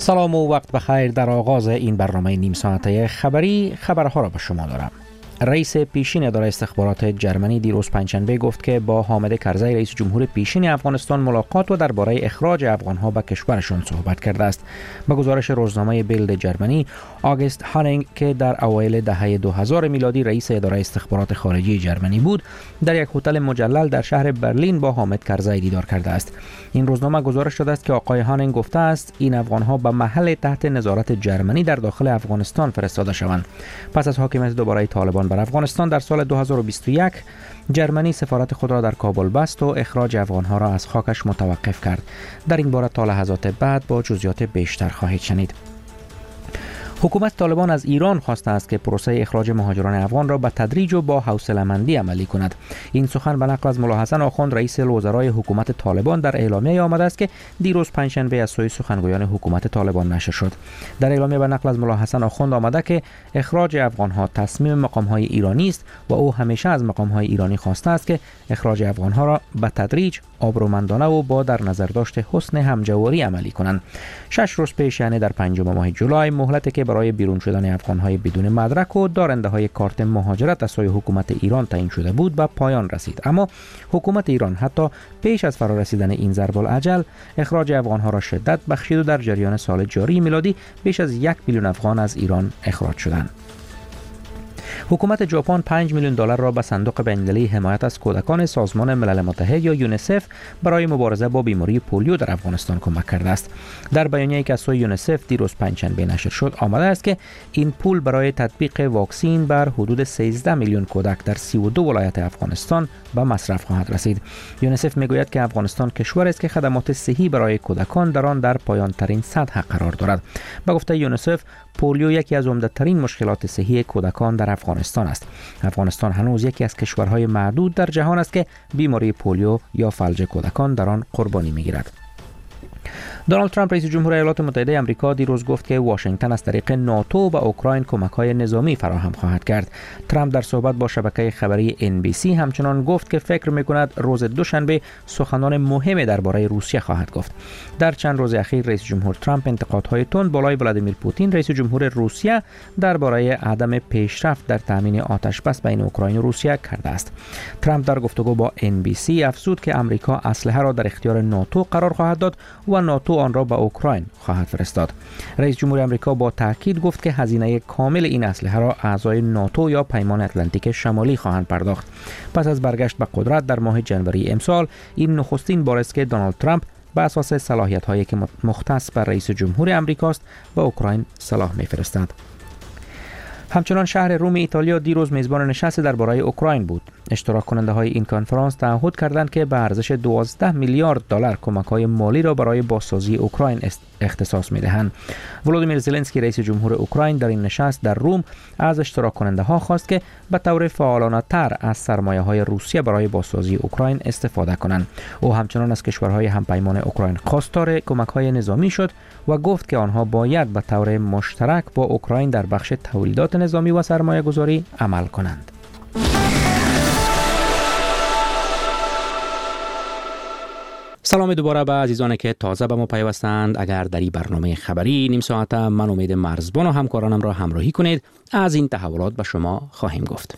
سلام و وقت بخیر. در آغاز این برنامه نیم ساعته خبری خبرها را به شما دارم. رئیس پیشین اداره استخبارات جرمنی دیروز پنجشنبه گفت که با حامد کرزی رئیس جمهور پیشین افغانستان ملاقات و درباره اخراج افغانها به کشورشان صحبت کرده است. به گزارش روزنامه بیلد جرمنی، آگست هانینگ که در اوایل دهه 2000 میلادی رئیس اداره استخبارات خارجی جرمنی بود، در یک هتل مجلل در شهر برلین با حامد کرزی دیدار کرده است. این روزنامه گزارش داده است که آقای هانینگ گفته است این افغانها به محل تحت نظارت جرمنی در داخل افغانستان فرستاده شوند. پس از حاکمیت دوباره طالبان بر افغانستان در سال 2021 جرمنی سفارت خود را در کابل بست و اخراج افغانها را از خاکش متوقف کرد. در این باره تا لحظات بعد با جزئیات بیشتر خواهید شنید. حکومت طالبان از ایران خواسته است که پروسه اخراج مهاجران افغان را به تدریج و با حوصله‌مندی عملی کند. این سخن به نقل از ملا حسن آخوند رئیس الوزرای حکومت طالبان در اعلامیه آمده است که دیروز پنجشنبه از سوی سخنگویان حکومت طالبان نشر شد. در اعلامیه به نقل از ملا حسن آخوند آمده که اخراج افغانها تصمیم مقام‌های ایرانی است و او همیشه از مقام‌های ایرانی خواسته است که اخراج افغانها را به تدریج، آبرومندانه و با در نظر داشت حسن همجواری عملی کنند. 6 روز پیش، یعنی در 5 ماه جولای، مهلتی که برای بیرون شدن افغان‌های بدون مدرک و دارنده‌های کارت مهاجرت از سوی حکومت ایران تعیین شده بود به پایان رسید. اما حکومت ایران حتی پیش از فرارسیدن این ضرب الاجل اخراج افغان‌ها را شدت بخشید و در جریان سال جاری میلادی بیش از 1 میلیون افغان از ایران اخراج شدند. حکومت ژاپن 5 میلیون دلار را به صندوق بین‌المللی حمایت از کودکان سازمان ملل متحد یا یونیسف برای مبارزه با بیماری پولیو در افغانستان کمک کرده است. در بیانیه‌ای که از سوی یونیسف دیروز پنجشنبه نشر شد آمده است که این پول برای تطبیق واکسین بر حدود 13 میلیون کودک در 32 ولایت افغانستان به مصرف خواهد رسید. یونیسف میگوید که افغانستان کشوری است که خدمات صحی برای کودکان در آن در پایان‌ترین سطح قرار دارد. به گفته یونیسف، پولیو یکی از عمده‌ترین مشکلات صحی کودکان در افغانستان است. افغانستان هنوز یکی از کشورهای معدود در جهان است که بیماری پولیو یا فلج کودکان در آن قربانی می‌گیرد. دونالد ترامپ رئیس جمهور ایالات متحده آمریکا دیروز گفت که واشنگتن از طریق ناتو به اوکراین کمک‌های نظامی فراهم خواهد کرد. ترامپ در صحبت با شبکه خبری NBC همچنان گفت که فکر می‌کند روز دوشنبه سخنان مهمی درباره روسیه خواهد گفت. در چند روز اخیر رئیس جمهور ترامپ انتقادهای تند بالای ولادیمیر پوتین رئیس جمهور روسیه درباره عدم پیشرفت در تامین آتش بس بین اوکراین و روسیه کرده است. ترامپ در گفتگو با NBC افزود که آمریکا اسلحه را در اختیار ناتو قرار خواهد داد و ناتو آن را به اوکراین خواهد فرستاد. رئیس جمهور آمریکا با تاکید گفت که هزینه کامل این اسلحه را اعضای ناتو یا پیمان اتلانتیک شمالی خواهند پرداخت. پس از برگشت به قدرت در ماه ژانویه امسال، این نخستین بار است که دونالد ترامپ به اساس صلاحیت‌هایی که مختص بر رئیس جمهور آمریکاست به اوکراین سلاح می‌فرستد. همچنان شهر روم ایتالیا دیروز میزبان نشست درباره اوکراین بود. اشتراک کننده های این کنفرانس تعهد کردند که به ارزش 12 میلیارد دلار کمک های مالی را برای بازسازی اوکراین اختصاص میدهند. ولودیمیر زلنسکی رئیس جمهور اوکراین در این نشست در روم از اشتراک کننده ها خواست که به طور فعالانه تر از سرمایه های روسیه برای بازسازی اوکراین استفاده کنند. او همچنان از کشورهای همپیمان اوکراین خواستار کمک های نظامی شد و گفت که آنها باید به طور مشترک با اوکراین در بخش تولیدات نظامی و سرمایه گذاری عمل کنند. سلام دوباره به عزیزانی که تازه به ما پیوستند. اگر در این برنامه خبری نیم ساعت من امید مرزبان و همکارانم را همراهی کنید، از این تحولات به شما خواهیم گفت.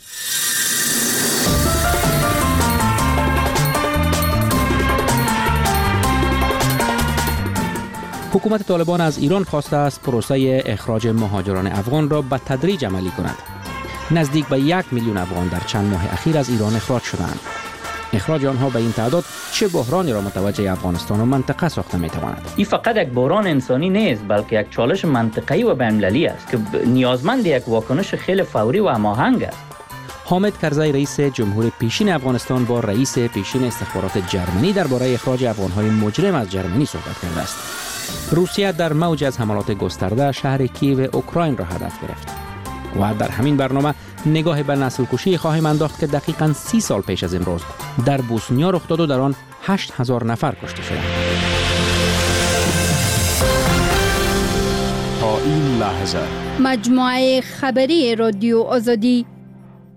حکومت طالبان از ایران خواسته است پروسه اخراج مهاجران افغان را به تدریج عملی کند. نزدیک به 1 میلیون افغان در چند ماه اخیر از ایران اخراج شدند. اخراج آنها به این تعداد چه بحرانی را متوجه افغانستان و منطقه ساخته می‌تواند؟ این فقط یک بحران انسانی نیست، بلکه یک چالش منطقه‌ای و بین‌المللی است که نیازمند یک واکنش خیلی فوری و هماهنگ است. حامد کرزی رئیس جمهور پیشین افغانستان با رئیس پیشین استخبارات جرمنی درباره اخراج افغان‌های مجرم از جرمنی صحبت کرده است. روسیه در موج از حملات گسترده شهر کیو اوکراین را هدف گرفت. و در همین برنامه نگاه به نسل کشی خواهیم انداخت که دقیقاً 30 سال پیش از امروز در بوسنیا رخ داد و در آن 8000 نفر کشته شدند. تا این لحظه مجموعه خبری رادیو آزادی.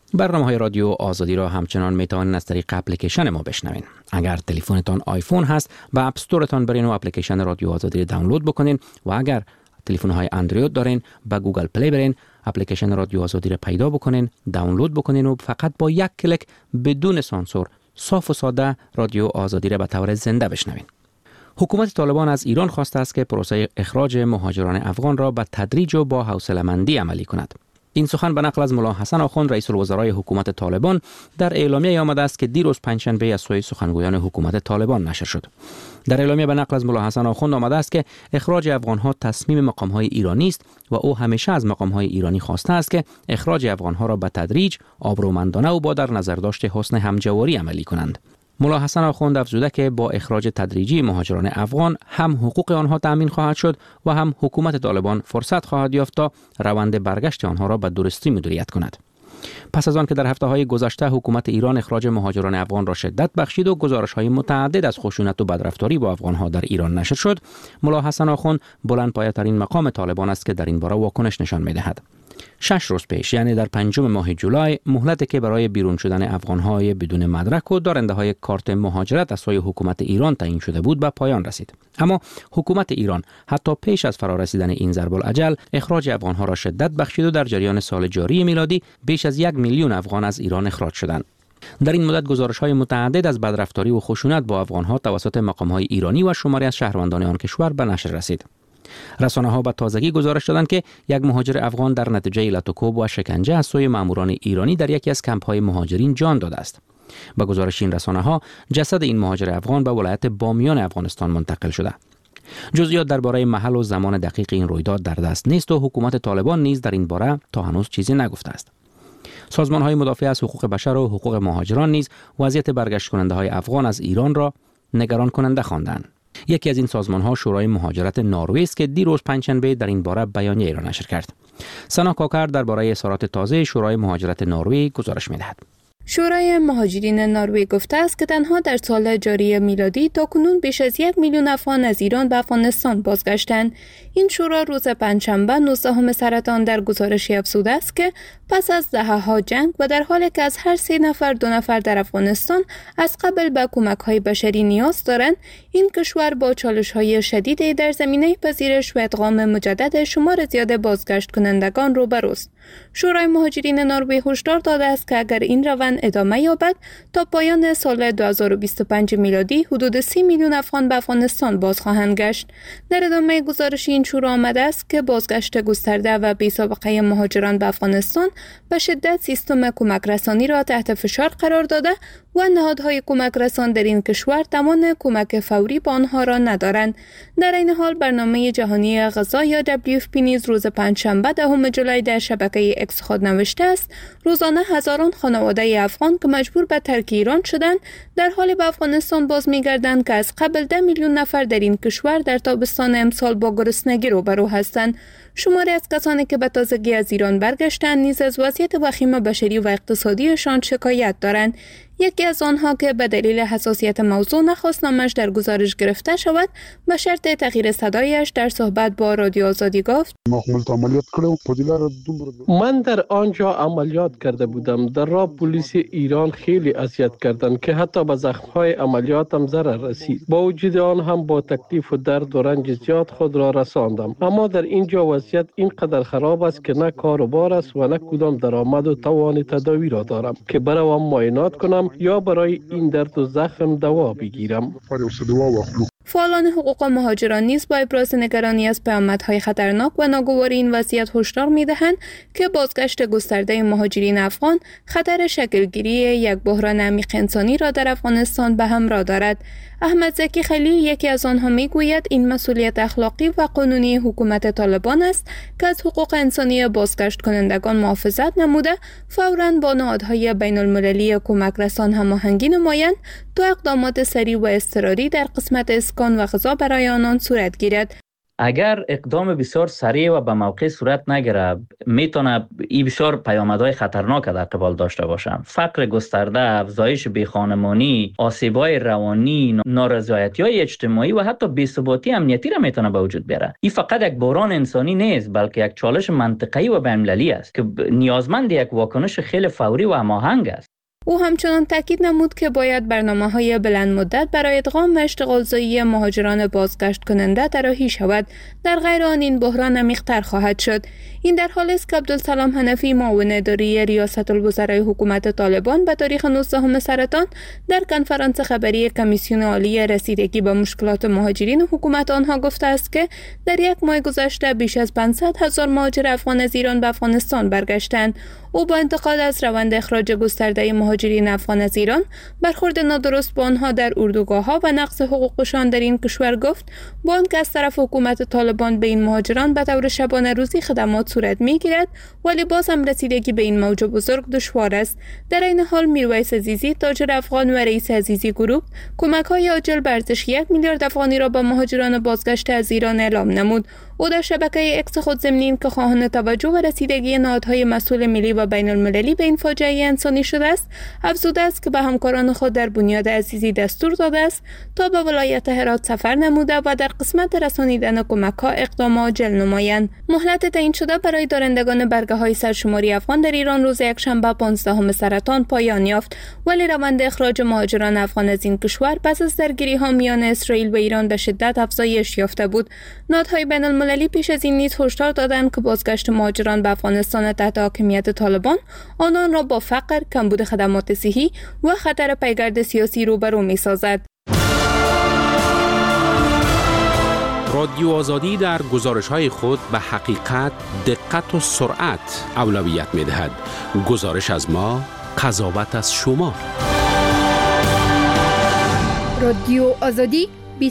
برنامه‌های رادیو آزادی را همچنان میتوانید از طریق اپلیکیشن ما بشنوین. اگر تلفنتان آیفون هست، به اپ استورتان برین و اپلیکیشن رادیو آزادی را دانلود بکنین و اگر تلفن‌های اندروید دارین، به گوگل پلی برین، اپلیکیشن رادیو آزادی را پیدا بکنین، دانلود بکنین و فقط با یک کلیک بدون سانسور صاف و ساده رادیو آزادی را به طور زنده بشنوین. حکومت طالبان از ایران خواسته است که پروسه اخراج مهاجران افغان را به تدریج و با حوصله‌مندی عملی کند. این سخن به نقل از ملا حسن آخوند رئیس الوزرای حکومت طالبان در اعلامیه آمده است که دیروز پنجشنبه از سوی سخنگویان حکومت طالبان نشر شد. در اعلامیه به نقل از ملا حسن آخوند آمده است که اخراج افغان‌ها تصمیم مقام‌های ایرانی است و او همیشه از مقام‌های ایرانی خواسته است که اخراج افغان‌ها را به تدریج، آبرومندانه و با در نظر داشت حسن همجواری عملی کنند. ملا حسن آخوند افزوده که با اخراج تدریجی مهاجران افغان هم حقوق آنها تأمین خواهد شد و هم حکومت طالبان فرصت خواهد یافت تا روند برگشت آنها را به درستی مدیریت کند. پس از آن که در هفته‌های گذشته حکومت ایران اخراج مهاجران افغان را شدت بخشید و گزارش‌های متعدد از خشونت و بدرفتاری با افغان‌ها در ایران نشر شد، ملا حسن آخوند بلندپایه‌ترین مقام طالبان است که در این باره واکنش نشان می‌دهد. 6 روز پیش، یعنی در 5 ماه جولای، مهلتی که برای بیرون شدن افغان‌های بدون مدرک و دارنده‌های کارت مهاجرت از سوی حکومت ایران تعیین شده بود به پایان رسید. اما حکومت ایران حتی پیش از فرارسیدن این ضرب الاجل اخراج افغان‌ها را شدت بخشید و در جریان سال جاری میلادی بیش از 1 میلیون افغان از ایران اخراج شدند. در این مدت گزارش‌های متعدد از بدرفتاری و خشونت با افغان‌ها توسط مقام‌های ایرانی و شماری از شهروندان آن کشور به نشر رسید. رسانه‌ها به تازگی گزارش دادند که یک مهاجر افغان در نتیجه ایلتوکوب و شکنجه از سوی ماموران ایرانی در یکی از کمپ‌های مهاجرین جان داده است. با گزارش این رسانه‌ها، جسد این مهاجر افغان به ولایت بامیان افغانستان منتقل شده. جزئیات درباره محل و زمان دقیق این رویداد در دست نیست و حکومت طالبان نیز در این باره تا هنوز چیزی نگفته است. سازمان‌های مدافع از حقوق بشر و حقوق مهاجران نیز وضعیت برگشت کننده‌های افغان از ایران را نگران کننده خواندند. یکی از این سازمان‌ها شورای مهاجرت نروژ است که دیروز پنجشنبه در این باره بیانیه را نشر کرد. سنا کاکر درباره اظهارات تازه شورای مهاجرت نروژ گزارش می‌دهد. شورای مهاجرین نروژ گفته است که تنها در سال جاری میلادی تاکنون بیش از 1 میلیون افغان از ایران به افغانستان بازگشتند. این شورا روز پنجشنبه 19 سرطان در گزارشی افزوده است که پس از دهه‌ها جنگ و در حالی که از هر 3 نفر 2 نفر در افغانستان از قبل به کمک‌های بشری نیاز دارند، این کشور با چالش‌های شدیدی در زمینه پذیرش و ادغام مجدد شمار زیاد بازگشت کنندگان روبروست. شورای مهاجرین نروژ هشدار داده است که اگر این روند ادامه یابد، تا پایان سال 2025 میلادی حدود 30 میلیون افغان به افغانستان باز خواهند گشت. در ادامه گزارش این شورا آمده است که بازگشت گسترده و بی‌سابقه مهاجران به افغانستان به شدت سیستم کمک رسانی را تحت فشار قرار داده و نهادهای کمک رسان در این کشور توان کمک فوری به آنها را ندارند. در این حال برنامه جهانی غذا یا WFP نیز روز پنجشنبه 10 جولای در شبکه اکس خود نوشته است روزانه هزاران خانواده افغان که مجبور به ترک ایران شدند در حال به افغانستان باز می‌گردند که از قبل 10 میلیون نفر در این کشور در تابستان امسال با گرسنگی روبرو هستند. شماری از کسانی که به تازگی از ایران برگشتند نیز از وضعیت وخیم بشری و اقتصادیشان شکایت دارند. یکی از آنها که به دلیل حساسیت موضوع نخواست نامش در گزارش گرفته شود، به شرط تغییر صدایش در صحبت با رادیو آزادی گفت: من در آنجا عملیات کرده بودم. در راه پلیس ایران خیلی اذیت کردند که حتی به زخم‌های عملیاتم ضرر رسید. با وجود آن هم با تکلیف و درد و رنج زیاد خود را رساندم. اما در اینجا وضعیت اینقدر خراب است که نه کار و بار است و نه کدام درآمد و توان تداوی را دارم که بروم معاینات کنم یا برای این درد و زخم دوا بگیرم. فعالان حقوق مهاجران نیز با ابراز نگرانی از پیامدهای خطرناک و ناگوار این وضعیت هشدار می‌دهند که بازگشت گسترده مهاجرین افغان خطر شکلگیری یک بحران عمیق انسانی را در افغانستان به همراه دارد. احمد زکی خلیل یکی از آنها میگوید این مسئولیت اخلاقی و قانونی حکومت طالبان است که از حقوق انسانی بازگشت کنندگان محافظت نموده فوراً با نهادهای بین المللی کمک رسان هماهنگی نمایند تا اقدامات سریع و اضطراری در قسمت اسکان و غذا برای آنان صورت گیرد. اگر اقدام بسیار سریع و به موقع صورت نگیره میتونه این بسیار پیامدهای خطرناک در قبال داشته باشه. فقر گسترده، افزایش بیخانمانی، آسیب‌های روانی، نارضایتی‌های اجتماعی و حتی بی‌ثباتی امنیتی را میتونه به وجود بیاره. این فقط یک بحران انسانی نیست، بلکه یک چالش منطقه‌ای و بین‌المللی است که نیازمند یک واکنش خیلی فوری و هماهنگ است. او همچنان تاکید نمود که باید برنامه‌های بلند مدت برای ادغام و اشتغالزایی مهاجران بازگشت کننده طراحی شود، در غیر آن این بحران عمیق‌تر خواهد شد. این در حالی است که عبدالسلام حنفی معاون اداری ریاست الوزرای حکومت طالبان به تاریخ 19 سرطان در کنفرانس خبری کمیسیون عالی رسیدگی به مشکلات مهاجرین حکومت آنها گفته است که در یک ماه گذشته بیش از 500,000 مهاجر افغان از ایران به افغانستان برگشتند. او با انتقاد از روند اخراج گسترده مهاجرین افغان از ایران، برخورد نادرست با آنها در اردوگاه‌ها و نقض حقوقشان در این کشور گفت با آنکه از طرف حکومت طالبان به این مهاجران به طور شبانه روزی خدمات صورت می‌گیرد، ولی باز هم رسیدگی به این موج بزرگ دشوار است. در این حال میرویس عزیزی، تاجر افغان و رئیس عزیزی گروپ، کمک‌های عاجل به ارزش 1 میلیارد افغانی را به مهاجران بازگشته از ایران اعلام نمود. او در شبکه اکس خود ضمن که خواهان توجه و رسیدگی نهادهای مسئول ملی و بین المللی به این فاجعه انسانی شده است، افزوده است که به همکاران خود در بنیاد عزیزی دستور داده است تا به ولایت هرات سفر نموده و در قسمت رسانیدن کمک‌ها اقدام عاجل نمایند. مهلت تعیین شده برای دارندگان برگه‌های سرشماری افغان در ایران روز یکشنبه 15 سرطان پایان یافت، ولی روند اخراج مهاجران افغان از این کشور پس از درگیری‌ها میان اسرائیل و ایران به شدت افزایش یافته بود. نهادهای بین المللی پیش از این نیز هشدار دادند که بازگشت مهاجران به افغانستان تحت حاکمیت طالبان آنان را با فقر، کمبود خدمات صحی و خطر پیگرد سیاسی روبرو می‌سازد. رادیو آزادی در گزارش‌های خود به حقیقت، دقت و سرعت اولویت می‌دهد. گزارش از ما، قضاوت از شما. رادیو آزادی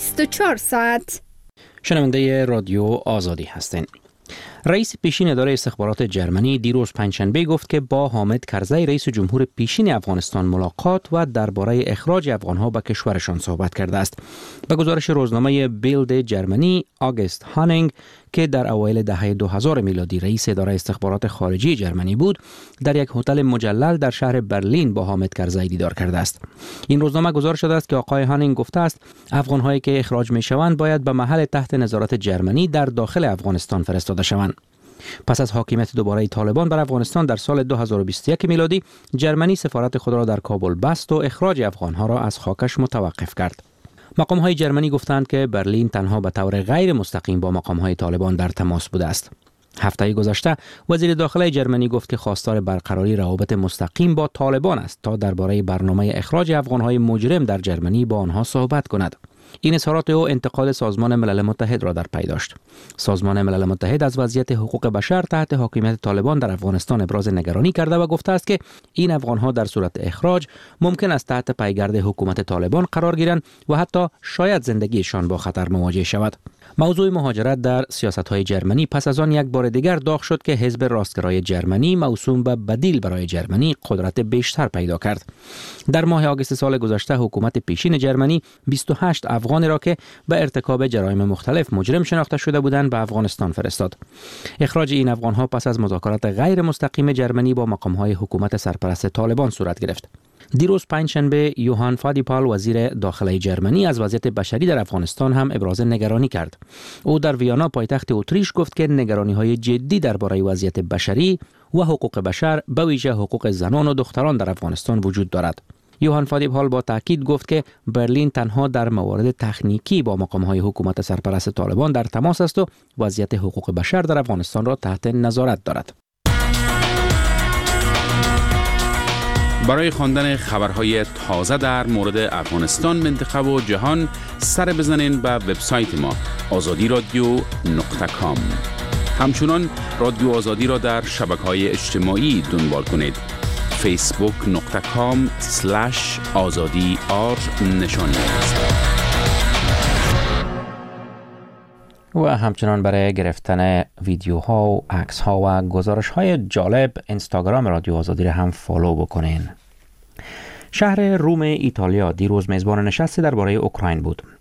24 ساعت. شنونده رادیو آزادی هستین. رئیس پیشین اداره استخبارات جرمنی دیروز پنجشنبه گفت که با حامد کرزی رئیس جمهور پیشین افغانستان ملاقات و درباره اخراج افغانها به کشورشان صحبت کرده است. به گزارش روزنامه بیلد جرمنی، آگست هانینگ که در اوایل دهه 2000 میلادی رئیس اداره استخبارات خارجی جرمنی بود، در یک هتل مجلل در شهر برلین با حامد کرزی دیدار کرده است. این روزنامه گزارش داده است که آقای هانینگ گفته است افغان‌هایی که اخراج می‌شوند باید به محل تحت نظارت جرمنی در داخل افغانستان فرستاده شوند. پس از حاکمیت دوباره طالبان بر افغانستان در سال 2021 میلادی، جرمنی سفارت خود را در کابل بست و اخراج افغان‌ها را از خاکش متوقف کرد. مقام‌های جرمنی گفتند که برلین تنها به طور غیر مستقیم با مقام‌های طالبان در تماس بوده است. هفته گذشته وزیر داخله جرمنی گفت که خواستار برقراری روابط مستقیم با طالبان است تا درباره برنامه اخراج افغان‌های مجرم در جرمنی با آنها صحبت کند. این اظهارات او انتقاد سازمان ملل متحد را در پی داشت. سازمان ملل متحد از وضعیت حقوق بشر تحت حاکمیت طالبان در افغانستان ابراز نگرانی کرده و گفته است که این افغان‌ها در صورت اخراج ممکن است تحت پیگرد حکومت طالبان قرار گیرند و حتی شاید زندگیشان با خطر مواجه شود. موضوع مهاجرت در سیاست‌های جرمنی پس از آن یک بار دیگر داغ شد که حزب راستگرای جرمنی موسوم به بدیل برای جرمنی قدرت بیشتر پیدا کرد. در ماه آگوست سال گذشته حکومت پیشین جرمنی 28 افغانی را که به ارتکاب جرایم مختلف مجرم شناخته شده بودند به افغانستان فرستاد. اخراج این افغان‌ها پس از مذاکرات غیر مستقیم جرمنی با مقام‌های حکومت سرپرست طالبان صورت گرفت. دیروز پنجشنبه یوهان فادیپال وزیر داخله جرمنی از وضعیت بشری در افغانستان هم ابراز نگرانی کرد. او در ویانا پایتخت اتریش گفت که نگرانی‌های جدی درباره وضعیت بشری و حقوق بشر به ویژه حقوق زنان و دختران در افغانستان وجود دارد. یوهان فادیپال با تاکید گفت که برلین تنها در موارد تکنیکی با مقام‌های حکومت سرپرست طالبان در تماس است و وضعیت حقوق بشر در افغانستان را تحت نظارت دارد. برای خواندن خبرهای تازه در مورد افغانستان، منطقه و جهان سر بزنین به وبسایت ما azadi.radio.com. همچنان رادیو آزادی را در شبکه‌های اجتماعی دنبال کنید. facebook.com/azadi_r نشانی است. و همچنان برای گرفتن ویدیوها و عکس‌ها و گزارش‌های جالب اینستاگرام رادیو آزادی را هم فالو بکنین. شهر روم ایتالیا دیروز میزبان نشستی درباره اوکراین بود.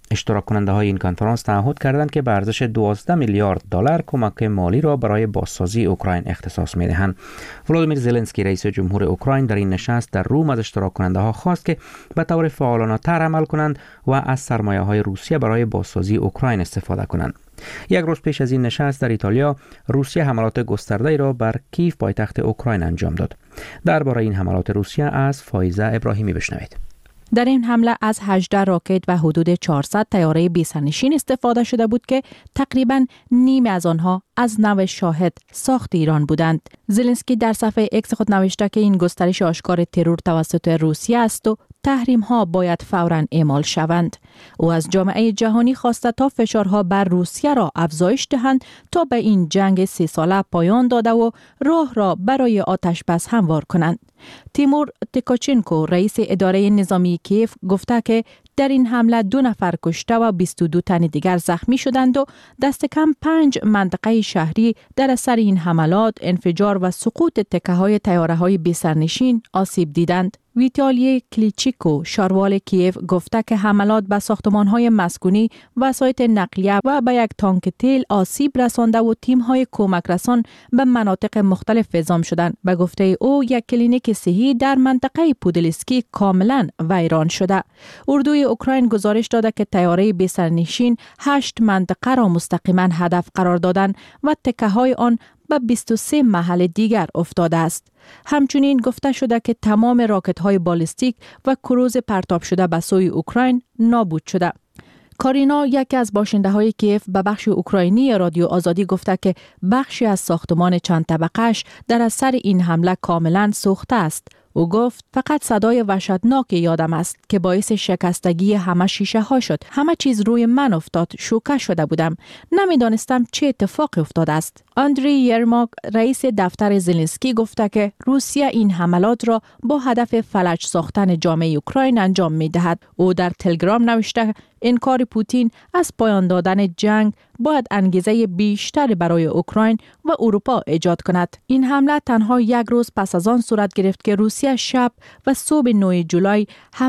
اشتراک کننده های این کنفرانس تعهد کردند که به ارزش 12 میلیارد دلار کمک مالی را برای بازسازی اوکراین اختصاص می‌دهند. ولادیمیر زلنسکی رئیس جمهور اوکراین در این نشست در روم از اشتراک کننده ها خواست که به طور فعالانه‌تر عمل کنند و از سرمایه‌های روسیه برای بازسازی اوکراین استفاده کنند. یک روز پیش از این نشست در ایتالیا، روسیه حملات گسترده‌ای را بر کیف پایتخت اوکراین انجام داد. درباره این حملات روسیه از فایزه ابراهیمی بشنوید. در این حمله از 18 راکت و حدود 400 طیاره بی‌سرنشین استفاده شده بود که تقریباً نیم از آنها از نوع شاهد ساخت ایران بودند. زلنسکی در صفحه اکس خود نوشته که این گسترش آشکار ترور توسط روسیه است و تحریم ها باید فوراً اعمال شوند. او از جامعه جهانی خواسته تا فشارها بر روسیه را افزایش دهند تا به این جنگ 3 ساله پایان داده و راه را برای آتش بس هموار کنند. تیمور تیکاچنکو رئیس اداره نظامی کیف گفته که در این حمله 2 نفر کشته و 22 تن دیگر زخمی شدند و دست کم 5 منطقه شهری در اثر این حملات، انفجار و سقوط تکه‌های طیاره‌های بی‌سرنشین آسیب دیدند. ویتالی کلیچیکو شاروال کیف گفته که حملات به ساختمان‌های مسکونی، وسایط نقلیه و به یک تانک تیل آسیب رسانده و تیم‌های کمک رسان به مناطق مختلف اعزام شدند. به گفته او یک کلینیک صحی در منطقه پودلسکی کاملا ویران شده. اردوی اوکراین گزارش داده که طیاره بی‌سرنشین 8 منطقه را مستقیما هدف قرار دادند و تکه‌های آن به 23 محل دیگر افتاده است. همچنین گفته شده که تمام راکت‌های بالستیک و کروز پرتاب شده به سوی اوکراین نابود شده. کارینا، یکی از باشنده‌های کیف، به بخش اوکراینی رادیو آزادی گفته که بخشی از ساختمان چند طبقه‌اش در اثر این حمله کاملا سوخته است. او گفت فقط صدای وحشتناک یادم است که باعث شکستگی همه شیشه ها شد. همه چیز روی من افتاد. شوکه شده بودم. نمیدانستم چه اتفاقی افتاده است. آندری یرماک رئیس دفتر زلنسکی گفته که روسیه این حملات را با هدف فلج ساختن جامعه اوکراین انجام می دهد. او در تلگرام نوشته انکار پوتین از پایان دادن جنگ باید انگیزه بیشتری برای اوکراین و اروپا ایجاد کند. این حمله تنها یک روز پس از آن صورت گرفت که روسیه شب و صبح 9 جولای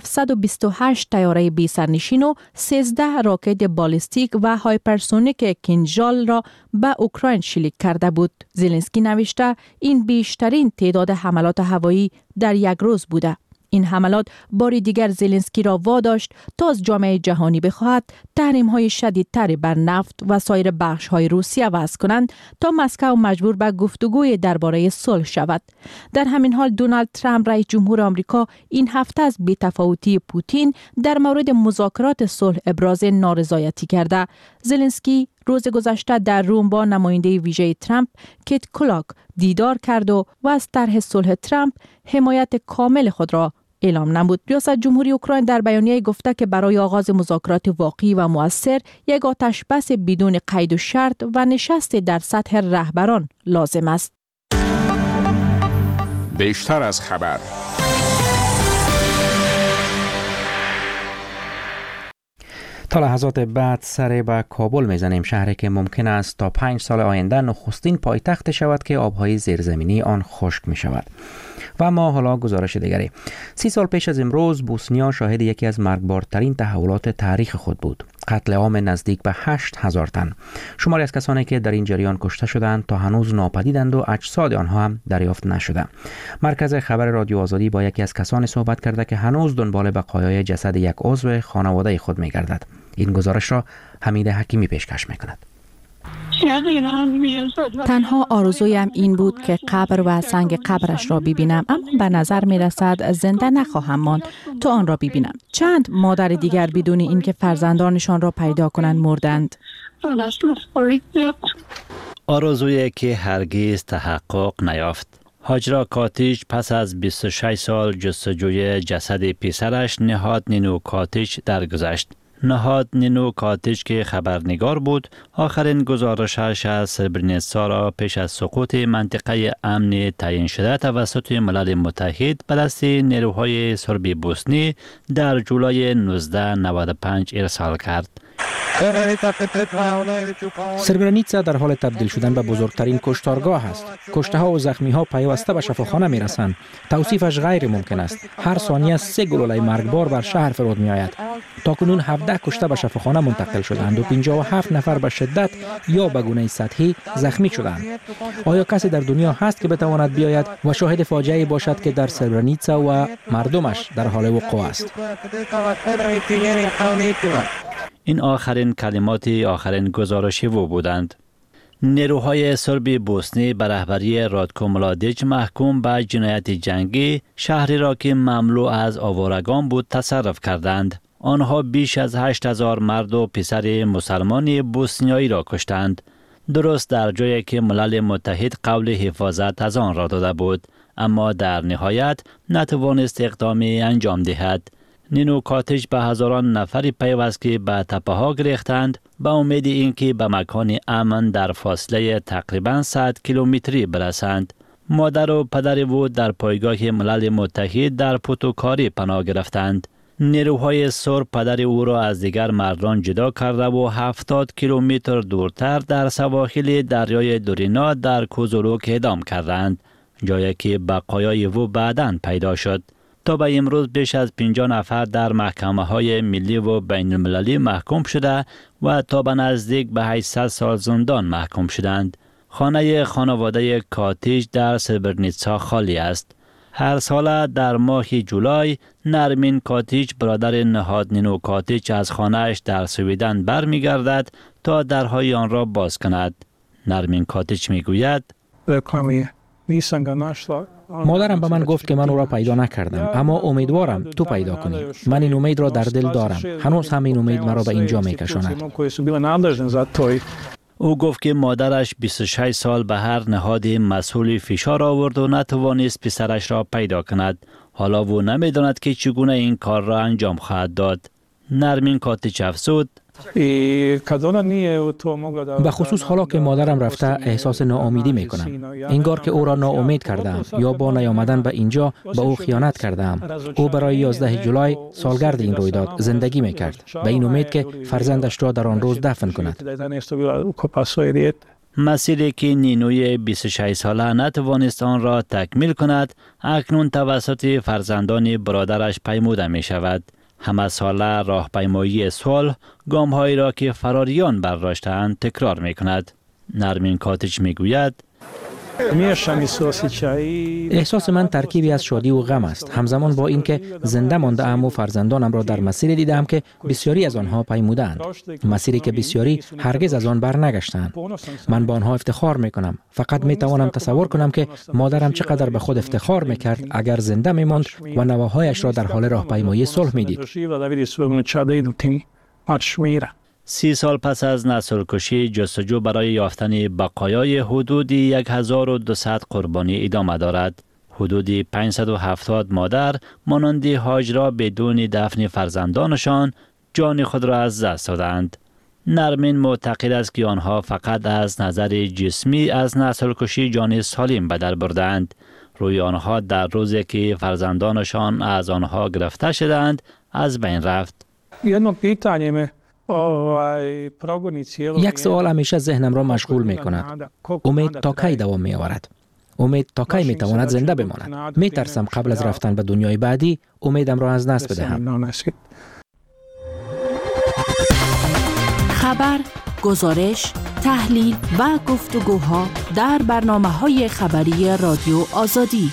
728 طیاره بی‌سرنشین و 13 راکت بالستیک و هایپرسونیک کینژال را به اوکراین شلیک کرده بود. زلنسکی نوشته این بیشترین تعداد حملات هوایی در یک روز بوده. این حملات باری دیگر زلنسکی را واداشت تا از جامعه جهانی بخواهد تحریم‌های شدیدتری بر نفت و سایر بخش‌های روسیه وضع کنند تا مسکو مجبور به گفتگوی درباره صلح شود. در همین حال دونالد ترامپ رئیس جمهور آمریکا این هفته از بی‌تفاوتی پوتین در مورد مذاکرات صلح ابراز نارضایتی کرده. زلنسکی روز گذشته در روم با نماینده ویژه ترامپ کیت کلاک دیدار کرد و از طرح صلح ترامپ حمایت کامل خود را اعلام نمود. ریاست جمهوری اوکراین در بیانیه گفته که برای آغاز مذاکرات واقعی و مؤثر یک آتش بس بدون قید و شرط و نشست در سطح رهبران لازم است. بیشتر از خبر. تا لحظات بعد سر به کابل میزنیم، شهری که ممکن است تا 5 سال آینده نخستین پایتخت شود که آبهای زیرزمینی آن خشک می شود. و اما حالا گزارش دیگری. 30 سال پیش از امروز بوسنیا شاهد یکی از مرگبارترین تحولات تاریخ خود بود. قتل عام نزدیک به 8000 تن. شماری از کسانی که در این جریان کشته شدند تا هنوز ناپدیدند و اجساد آنها هم دریافت نشده. مرکز خبر رادیو آزادی با یکی از کسانی صحبت کرده که هنوز دنبال بقایای جسد یک عضو خانواده خود می‌گردد. این گزارش را حمید حکیمی پیشکش می‌کند. تنها آرزویم این بود که قبر و سنگ قبرش را ببینم، اما به نظر می رسد زنده نخواهم ماند تا آن را ببینم. چند مادر دیگر بدون اینکه فرزندانشان را پیدا کنند مردند. آرزویی که هرگز تحقق نیافت. هاجرا کاتیج پس از 26 سال جستجوی جسد پسرش نهاد نینو کاتیج درگذشت. نهاد نینو کاتیج که خبرنگار بود آخرین گزارشش از سربرینتسا را پیش از سقوط منطقه امن تعیین شده توسط ملل متحد به دست نیروهای سرب بوسنی در جولای 1995 ارسال کرد. سربرنیتسا در حال تبدیل شدن به بزرگترین کشتارگاه است. کشته ها و زخمی ها پیوسته به شفاخانه می رسند. توصیفش غیر ممکن است. هر ثانیه 3 گلوله مرگبار بر شهر فرود می آید. تاکنون 17 کشته به شفاخانه منتقل شدند و 57 نفر به شدت یا به گونه سطحی زخمی شدند. آیا کسی در دنیا هست که بتواند بیاید و شاهد فاجعه‌ای باشد که در سربرنیتسا و مردمش در حال وقوع است؟ این آخرین کلمات آخرین گزارش او بودند. نیروهای سرب بوسنی به رهبری رادکو ملادیچ محکوم به جنایت جنگی شهری را که مملو از آوارگان بود تصرف کردند. آنها بیش از 8000 مرد و پسر مسلمانی بوسنیایی را کشتند. درست در جایی که ملل متحد قول حفاظت از آن را داده بود، اما در نهایت نتوانست اقدامی انجام دهد. نینو کاتیچ به هزاران نفری پیوست که به تپه ها گریختند به امید اینکه به مکان امن در فاصله تقریباً 100 کیلومتری برسند. مادر و پدر او در پایگاه ملل متحد در پوتوکاری پناه گرفتند. نیروهای سرب پدر او را از دیگر مردان جدا کرده و 70 کیلومتر دورتر در سواحل دریای دورینا در کوزولوک اعدام کردند، جایی که بقایای او بعداً پیدا شد. تا به امروز بیش از 50 نفر در محکمه های ملی و بین المللی محکوم شده و تا به نزدیک به 800 سال زندان محکوم شدند. خانه خانواده کاتیچ در سربرنیتسا خالی است. هر سال در ماه جولای نرمین کاتیچ برادر نهاد نینو کاتیچ از خانه‌اش در سویدن برمیگردد تا درهای آن را باز کند. نرمین کاتیچ میگوید: مادرم به من گفت که من او را پیدا نکردم، اما امیدوارم تو پیدا کنی. من این امید را در دل دارم. هنوز هم این امید مرا به اینجا میکشاند. او گفت که مادرش 26 سال به هر نهادی مسئول فشار آورد و نتوانست پسرش را پیدا کند. حالا او نمیداند که چگونه این کار را انجام خواهد داد. نرمین کاتیچ افزود: به خصوص حالا که مادرم رفته احساس ناامیدی میکنم. انگار که او را ناامید کردم یا با نیامدن به اینجا به او خیانت کردم. او برای 11 جولای سالگرد این رویداد زندگی میکرد به این امید که فرزندش را در آن روز دفن کند. مسیری که نینوی 26 ساله نتوانست آن را تکمیل کند اکنون توسط فرزندان برادرش پیموده می شود. همه ساله راهپیمایی صلح گام‌هایی را که فراریان برداشته‌اند تکرار می‌کند. نرمین کاتیچ می‌گوید: احساس من ترکیبی از شادی و غم است، همزمان با اینکه زنده مانده ام و فرزندانم را در مسیری دیدم که بسیاری از آنها پیمودند، مسیری که بسیاری هرگز از آن برنگشتند. من با آنها افتخار میکنم. فقط میتوانم تصور کنم که مادرم چقدر به خود افتخار میکرد اگر زنده میماند و نواهایش را در حال راهپیمایی صلح میدید. 30 سال پس از نسل‌کشی جستجو برای یافتن بقایای حدود 1200 قربانی ادامه دارد. حدود 570 مادر مانند هاجرا بدون دفن فرزندانشان جان خود را از دست دادند. نرمین معتقد است که آنها فقط از نظر جسمی از نسل‌کشی جان سالم به در بردند. روی آنها در روزی که فرزندانشان از آنها گرفته شدند از بین رفت. یک سوال همیشه ذهنم را مشغول می کند. امید تا کی دوام می آورد؟ امید تا کی می تواند زنده بماند؟ می ترسم قبل از رفتن به دنیای بعدی امیدم را از دست بدهم. خبر، گزارش، تحلیل و گفتگوها در برنامه‌های خبری رادیو آزادی.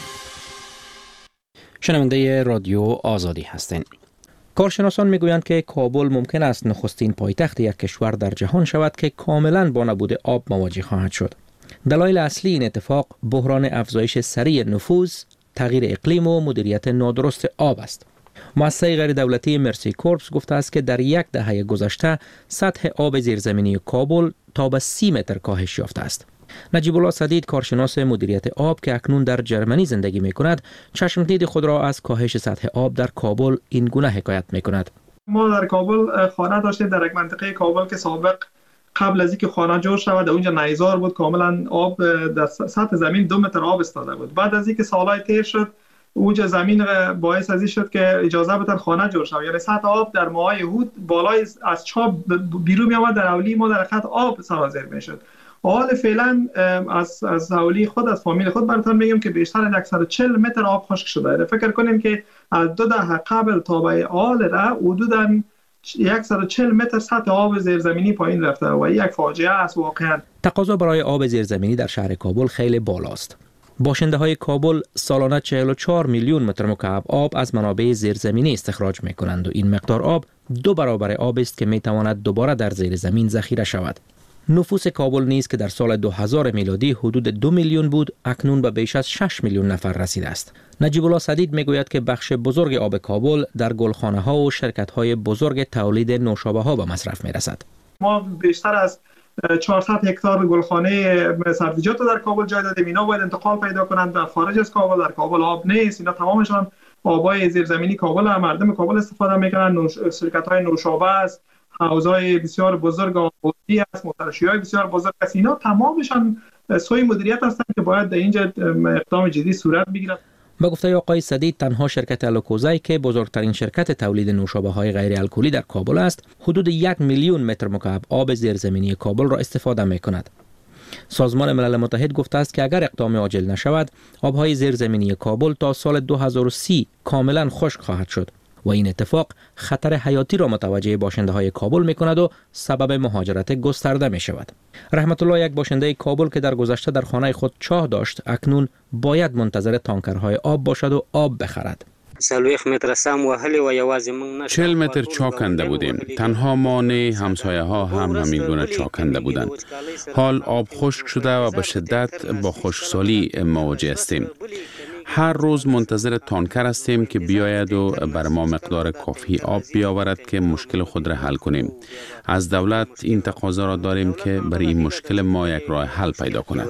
شنونده رادیو آزادی هستند. کارشناسان میگویند که کابل ممکن است نخستین پایتخت یک کشور در جهان شود که کاملا با نبود آب مواجه خواهد شد. دلایل اصلی این اتفاق بحران افزایش سریع نفوذ، تغییر اقلیم و مدیریت نادرست آب است. مؤسسه غیر دولتی مرسی کورپس گفته است که در یک دهه گذشته سطح آب زیرزمینی کابل تا به 30 متر کاهش یافته است. نجیب الله سدید، کارشناس مدیریت آب که اکنون در جرمنی زندگی می کند، چشمدید خود را از کاهش سطح آب در کابل این گونه حکایت می کند. ما در کابل خانه داشتیم در یک منطقه کابل که سابق قبل از اینکه خانه جور شود اونجا نیزار بود، کاملا آب در سطح زمین 2 متر آب استاده بود. بعد از اینکه سالهای تیر شد اونجا زمین باعث ازی شد که اجازه بدن خانه جور شد. یعنی سطح آب در ماهای هود بالای از چاب بیرون می آمد، در اولی ما در خط آب سرازیر می شد. حال فعلا از حوالی خود از فامیل خود براتون میگم که بیشتر از 140 متر آب خشک شده. فکر کنیم که از 2 دهه قبل تا به حال حدوداً 140 متر سطح آب زیرزمینی پایین رفته و یک فاجعه است واقعا. تقاضا برای آب زیرزمینی در شهر کابل خیلی بالاست. باشنده های کابل سالانه 44 میلیون متر مکعب آب از منابع زیرزمینی استخراج می کنند و این مقدار آب 2 برابر آب است که می تواند دوباره در زیر زمین ذخیره شود. نفوس کابل نیز که در سال 2000 میلادی حدود 2 میلیون بود، اکنون به بیش از 6 میلیون نفر رسیده است. نجیب الله صدید میگوید که بخش بزرگ آب کابل در گلخانه ها و شرکت های بزرگ تولید نوشابه ها به مصرف می رسد. ما بیشتر از 400 هکتار گلخانه سبزیجات در کابل جای دادیم. اینا باید انتقال پیدا کنند به خارج از کابل. در کابل آب نیست. اینا تمامشان آبای زیرزمینی کابل هم. مردم کابل استفاده میکنن. شرکت های نوشابه است، حوضای بسیار بزرگ آبی است، مترشی‌های بسیار بزرگ است. اینا تمامشان سوی مدیریت هستند که باید در اینجا اقدام جدی صورت بگیرد. با گفته آقای صدید، تنها شرکت الوکوزای که بزرگترین شرکت تولید نوشابه‌های غیر الکلی در کابل است، حدود 1 میلیون متر مکعب آب زیرزمینی کابل را استفاده می‌کند. سازمان ملل متحد گفته است که اگر اقدام عاجل نشود، آب‌های زیرزمینی کابل تا سال 2030 کاملا خشک خواهد شد و این اتفاق خطر حیاتی را متوجه باشنده‌های کابل می‌کند و سبب مهاجرت گسترده می‌شود. رحمت الله، یک باشنده کابل که در گذشته در خانه خود چاه داشت، اکنون باید منتظر تانکرهای آب باشد و آب بخرد. 40 متر چاه کنده بودیم. تنها ما نه، همسایه ها هم همین گونه چاه کنده بودند. حال آب خشک شده و به شدت با خشکسالی مواجه هستیم. هر روز منتظر تانکر هستیم که بیاید و بر ما مقدار کافی آب بیاورد که مشکل خود را حل کنیم. از دولت این تقاضا را داریم که برای این مشکل ما یک راه حل پیدا کند.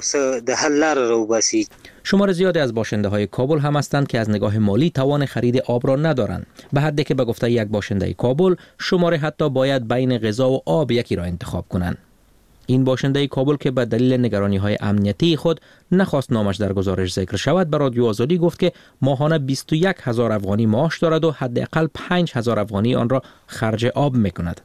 شمار زیادی از باشنده های کابل هم هستند که از نگاه مالی توان خرید آب را ندارند، به حدی که به گفته یک باشنده کابل شماره حتی باید بین غذا و آب یکی را انتخاب کنند. این باشنده کابل که به دلیل نگرانی های امنیتی خود نخواست نامش در گزارش ذکر شود، به رادیو آزادی گفت که ماهانه 21,000 افغانی معاش دارد و حداقل 5,000 افغانی آن را خرج آب میکند.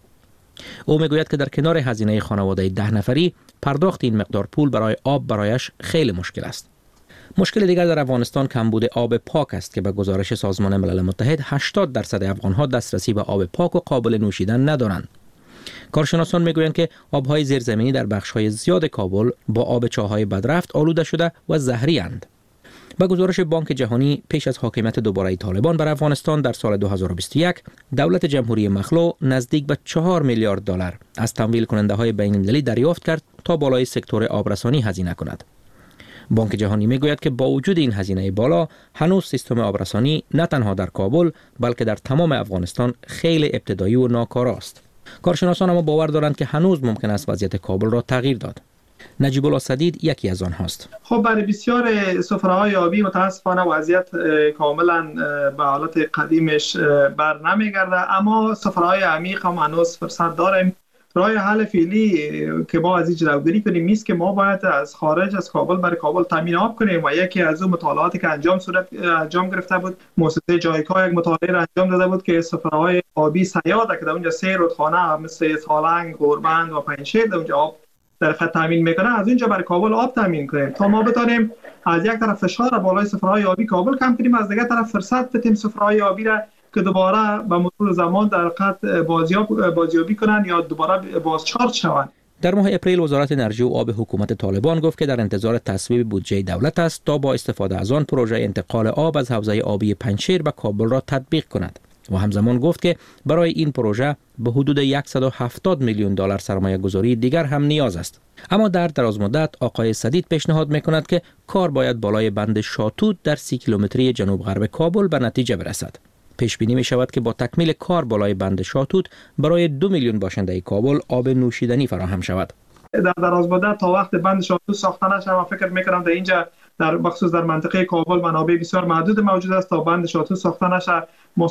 او میگوید که در کنار هزینه خانواده 10 نفری، پرداخت این مقدار پول برای آب برایش خیلی مشکل است. مشکل دیگر در افغانستان کمبود آب پاک است که به گزارش سازمان ملل متحد 80% افغانها دسترسی به آب پاک و قابل نوشیدن ندارند. کارشناسان میگویند که آبهای زیرزمینی در بخش‌های زیاد کابل با آب چاه‌های بدرفت آلوده شده و زهری اند. با گزارش بانک جهانی، پیش از حاکمیت دوباره طالبان بر افغانستان در سال 2021، دولت جمهوری مخلوع نزدیک به 4 میلیارد دلار از تمویل کننده‌های بین‌المللی دریافت کرد تا بالای سکتور آبرسانی هزینه کند. بانک جهانی میگوید که با وجود این هزینه بالا، هنوز سیستم آبرسانی نه تنها در کابل بلکه در تمام افغانستان خیلی ابتدایی و ناکارا است. کارشناسان اما باور دارند که هنوز ممکن است وضعیت کابل را تغییر داد. نجیب الله صدید یکی از آنهاست. خب برای بسیار سفره‌های آبی متاسفانه وضعیت کاملا به حالت قدیمش بر نمیگرده، اما سفره‌های عمیق هم هنوز فرصت داریم. راه حل فعلی که ما از این جلوگیری کنیم نیست که ما باید از خارج از کابل برای کابل تامین آب کنیم و یکی از اون مطالعاتی که انجام گرفته بود، مؤسسه جایکا یک مطالعه را انجام داده بود که سفره‌های آبی سیاده که در اونجا 3 رودخانه مثل سالنگ، گوربند و پنجشیر در اونجا آب در خط تامین میکنه، از اونجا برای کابل آب تامین کنیم تا ما بتونیم از یک طرف فشار بالای سفره‌های آبی کابل کم کنیم، از دیگر طرف فرصت بدیم سفره‌های آبی را که دوباره به مرور زمان در خط بازیابی کنند یا دوباره بازچارج شوند. در ماه اپریل وزارت انرژی و آب حکومت طالبان گفت که در انتظار تصویب بودجه دولت است تا با استفاده از آن پروژه انتقال آب از حوزه آبی پنجشیر به کابل را تطبیق کند و همزمان گفت که برای این پروژه به حدود 170 میلیون دلار سرمایه گذاری دیگر هم نیاز است. اما در دراز مدت آقای صدید پیشنهاد میکند که کار باید بالای بند شاتوت در 30 کیلومتری جنوب غرب کابل به نتیجه برسد. پیش بینی می شود که با تکمیل کار بالای بند شاتوت برای 2 میلیون باشنده کابل آب نوشیدنی فراهم شود. در دراز مدت تا وقت بند شاتوت ساخته نشه، من فکر میکنم در اینجا در بخصوص در منطقه کابل منابع بسیار محدود موجود است. تا بند شاتوت ساخته نشه،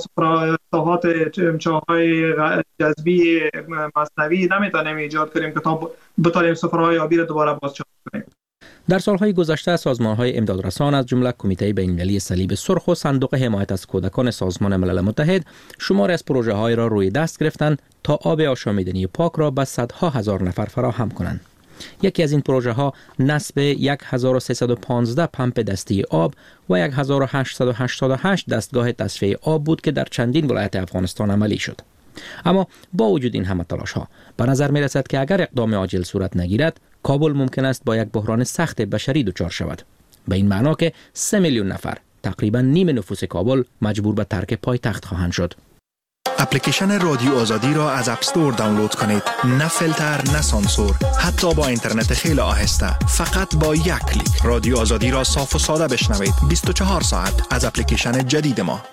مصرفات چاهای جذبی مصنوعی نمیتونیم ایجاد کنیم که تا بتونیم سفرهای آبی را دوباره بازچارج کنیم. در سالهای گذشته سازمان‌های امدادرسان از جمله کمیته بین‌المللی صلیب سرخ و صندوق حمایت از کودکان سازمان ملل متحد شماری از پروژه‌های را روی دست گرفتند تا آب آشامیدنی پاک را به صدها هزار نفر فراهم کنند. یکی از این پروژه ها نصب 1315 پمپ دستی آب و 1888 دستگاه تصفیه آب بود که در چندین ولایت افغانستان عملی شد. اما با وجود این همه تلاش ها به نظر می رسد که اگر اقدام عاجل صورت نگیرد کابل ممکن است با یک بحران سخت بشری دچار شود. به این معنا که 3 میلیون نفر، تقریبا نیم نفوس کابل، مجبور به ترک پایتخت خواهند شد. اپلیکیشن رادیو آزادی را از اپ استور دانلود کنید. نه فیلتر، نه سانسور، حتی با اینترنت خیلی آهسته. فقط با یک کلیک رادیو آزادی را صاف و ساده بشنوید. 24 ساعت از اپلیکیشن جدید ما.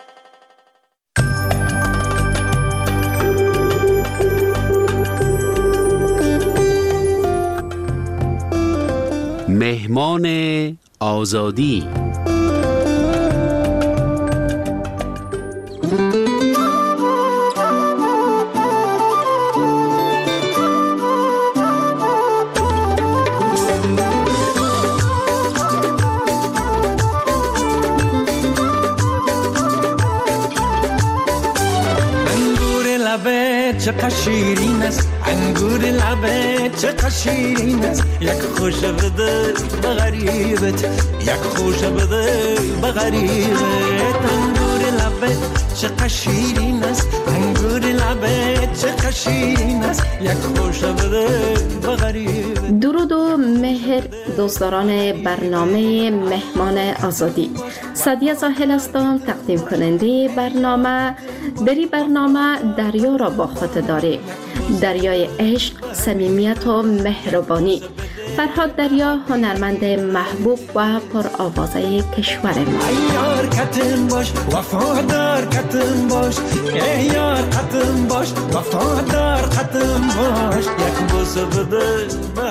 مهمان آزادی. چقدر شیرین است انگور لبت، چقدر شیرین است یک خوش بده به غریبت، یک خوش بده به غریبت. انگور لبت چقدر شیرین است انگور لبت، چقدر شیرین است یک خوش بده به غریبت. درود و مهر دوستداران برنامه مهمان آزادی. سعدیه زاهل هستم، تقدیم کننده برنامه. در این برنامه دریا را با خود داریم، دریای عشق، صمیمیت و مهربانی. فرهاد دریا هنرمند محبوب و پرآوازه کشور ما. یار کتم باش وفادار کتم باش، یار کتم باش وفادار کتم باش، یک بوسه بده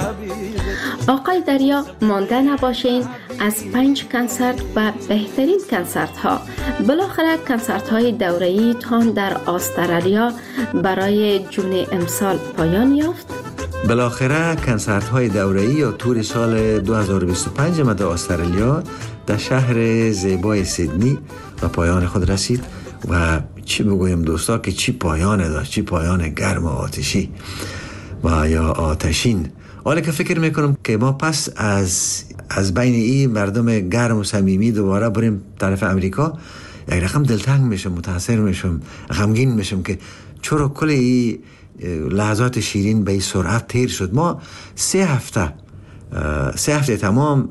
آقای دریا مانده نباشین از 5 کنسرت و بهترین کنسرت ها. بالاخره کنسرت های دوره‌ای تان در استرالیا برای جون امسال پایان یافت. بالاخره کنسرت های دوره‌ای یا تور سال 2025 در استرالیا در شهر زیبای سیدنی و پایان خود رسید و چی بگویم دوستا که چی پایان داشت، چی پایان گرم و آتشی و یا آتشین. حالا که فکر میکنم که ما پس از بین این مردم گرم و صمیمی دوباره بریم طرف امریکا، یک رقم دلتنگ میشم، متاثر میشم، غمگین میشم که چرا کل این لحظات شیرین به این سرعت تیر شد. ما 3 هفته تمام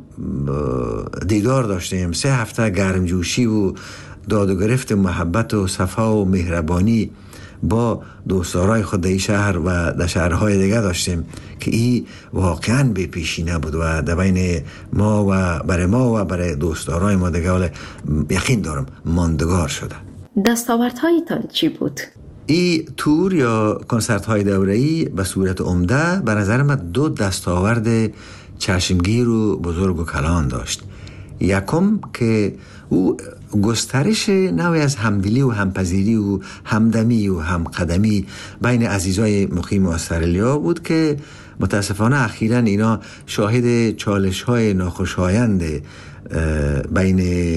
دیدار داشتیم، 3 هفته گرمجوشی و داد و گرفت و محبت و صفا و مهربانی با دوستدارای خود در شهر و در شهرهای دیگه داشتیم که این واقعا بی پیشی نبود و در بین ما و برای دوستدارای ما دیگه یقین دارم ماندگار شده. دستاوردهایتان چی بود؟ این تور یا کنسرت های دوره‌ای به صورت عمده به نظر من 2 دستاورد چشمگیر و بزرگ و کلان داشت. یکم که او گسترش نوعی از همدلی و همپذیری و همدمی و همقدمی بین عزیزای مقیم استرالیا بود که متاسفانه اخیراً اینا شاهد چالش‌های ناخوشایند بین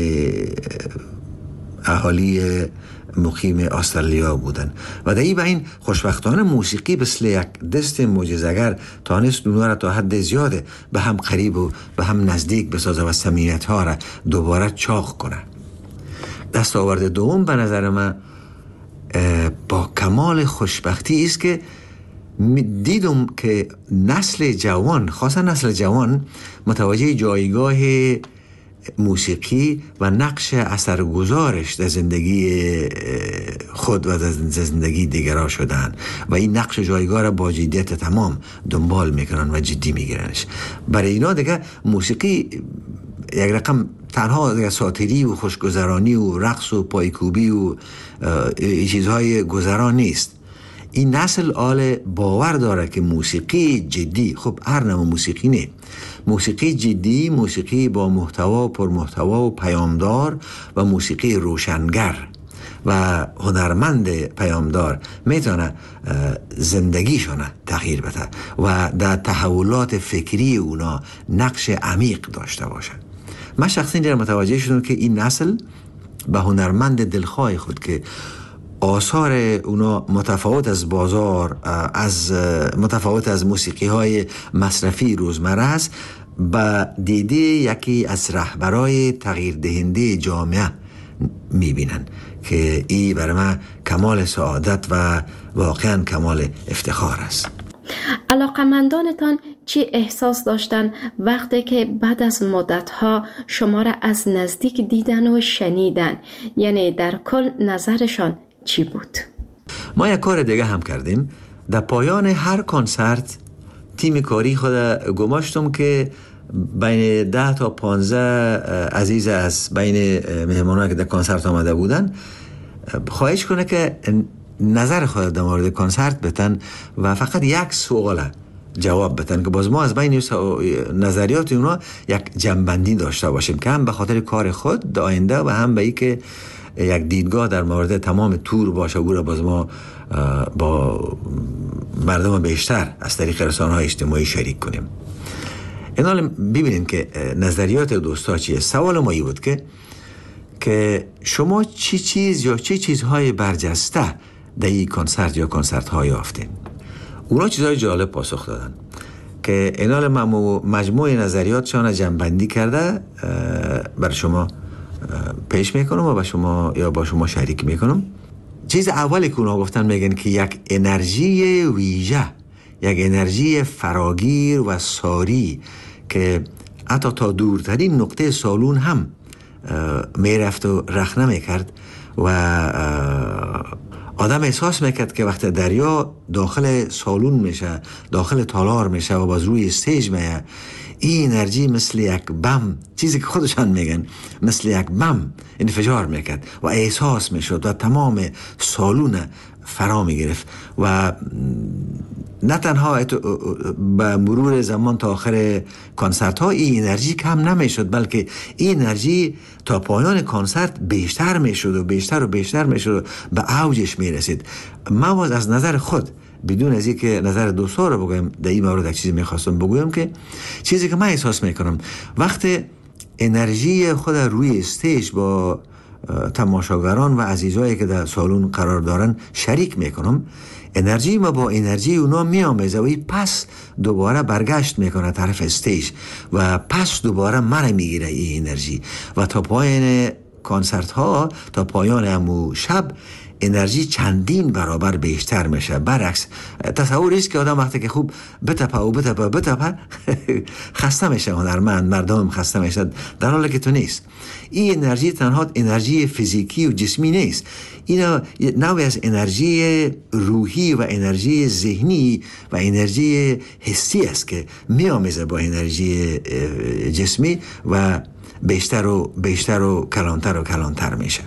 اهالی مقیم استرالیا بودن و در این بین خوشبختانه موسیقی مثل یک دست معجزه‌گر تانست اونها را تا حد زیاده به هم قریب و به هم نزدیک بسازه و صمیمیت‌ها را دوباره چاق کنه. دستاورد دوم به نظر من با کمال خوشبختی است که دیدم که نسل جوان، خاصا نسل جوان، متوجه جایگاه موسیقی و نقش اثرگذارش در زندگی خود و در زندگی دیگران شدن و این نقش جایگاه را با جدیت تمام دنبال میکنن و جدی میگیرنش. برای اینا دیگه موسیقی یک رقم تنها دیگه ساتری و خوشگذرانی و رقص و پایکوبی و چیزهای گذران نیست. این نسل آل باور داره که موسیقی جدی، خب هر نوع موسیقی نه، موسیقی جدی، موسیقی با محتوا، پرمحتوا و پیامدار و موسیقی روشنگر و هنرمند پیامدار میتونه زندگیشون تغییر بده و در تحولات فکری اونا نقش عمیق داشته باشه. من شخصا در متوجه شدم که این نسل به هنرمند دلخواه خود که آثار اونا متفاوت از بازار، متفاوت از موسیقی های مصرفی روزمره است، به دیده یکی از رهبرای تغییر دهنده جامعه میبینن که این برای من کمال سعادت و واقعا کمال افتخار است. علاقمندانتان چی احساس داشتن وقتی که بعد از مدتها شما را از نزدیک دیدن و شنیدن؟ یعنی در کل نظرشان چی بود؟ ما یک کار دیگه هم کردیم. در پایان هر کنسرت تیم کاری خود گماشتم که بین 10 تا 15 عزیز از بین مهمانان که در کنسرت آمده بودن خواهش کنه که نظر خود در مورد کنسرت بتن و فقط یک سوال جواب بتن که باز ما از بین نظریات اونا یک جنبندی داشته باشیم که هم به خاطر کار خود در آینده و هم به ای که یک دیدگاه در مورد تمام تور باشه و باز ما با مردم بیشتر از طریق رسانه‌های اجتماعی شریک کنیم. این حال ببینید که نظریات دوستا چیه. سوال ما بود که شما چی چیز یا چی چیزهای برجسته در این کنسرت یا کنسرت های یافتین؟ اونا چیزهای جالب پاسخ دادن که این حال مجموع نظریاتشان جمع‌بندی کرده بر شما پیش میکنم و با شما شریک میکنم. چیز اولی که اونا گفتن میگن که یک انرژی ویژه، یک انرژی فراگیر و ساری که حتی تا دورترین نقطه سالون هم میرفت و رخ نمیکرد و آدم احساس میکرد که وقتی دریا داخل سالون میشه، داخل تالار میشه و باز روی استیج میه، این انرژی مثل یک بم، چیزی که خودشان میگن مثل یک بم انفجار میکرد و احساس میشد و تمام سالون فرا میگرفت و نه تنها به مرور زمان تا آخر کنسرت ها این انرژی کم نمیشد، بلکه این انرژی تا پایان کنسرت بیشتر میشد و بیشتر و بیشتر میشد و به اوجش میرسید. من از نظر خود بدون از اینکه نظر دوستا رو بگویم در این مورد یک چیزی میخواستم بگویم که چیزی که من احساس میکنم وقتی انرژی خود روی استیج با تماشاگران و عزیزایی که در سالون قرار دارن شریک میکنم، انرژی ما با انرژی اونا میامیزه و پس دوباره برگشت میکنه طرف استیج و پس دوباره مرا میگیره این انرژی و تا پایان کنسرت ها، تا پایان همو شب انرژی چندین برابر بیشتر میشه. برعکس تصوریست که آدم وقتی که خوب بتپه خسته میشه، هنرمند مردم خسته میشه، در حالی که تو نیست. این انرژی تنها انرژی فیزیکی و جسمی نیست، این نوعی از انرژی روحی و انرژی ذهنی و انرژی حسی است که میامیزه با انرژی جسمی و بیشتر و بیشتر و کلانتر و کلانتر میشه.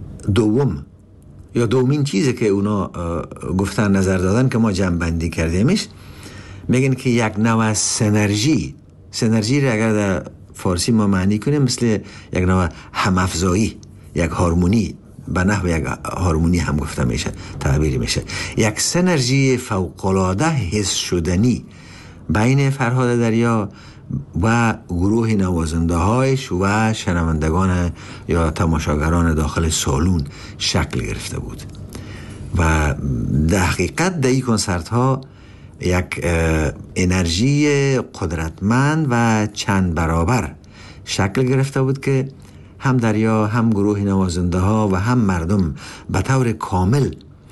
دومین چیزی که اونا گفتن نظر دادن که ما جمع بندی کردیمش، میگن که یک نوع سنرژی را اگر در فارسی ما معنی کنیم مثل یک نوع همافزایی، یک هارمونی، به نحو یک هارمونی هم گفته میشه، تعبیر میشه، یک سنرژی فوق‌العاده حس شدنی بین فرهاد دریا و گروه نوازنده هایش و شنوندگان یا تماشاگران داخل سالون شکل گرفته بود و در حقیقت در این کنسرت ها یک انرژی قدرتمند و چند برابر شکل گرفته بود که هم دریا، هم گروه نوازنده ها و هم مردم به طور کامل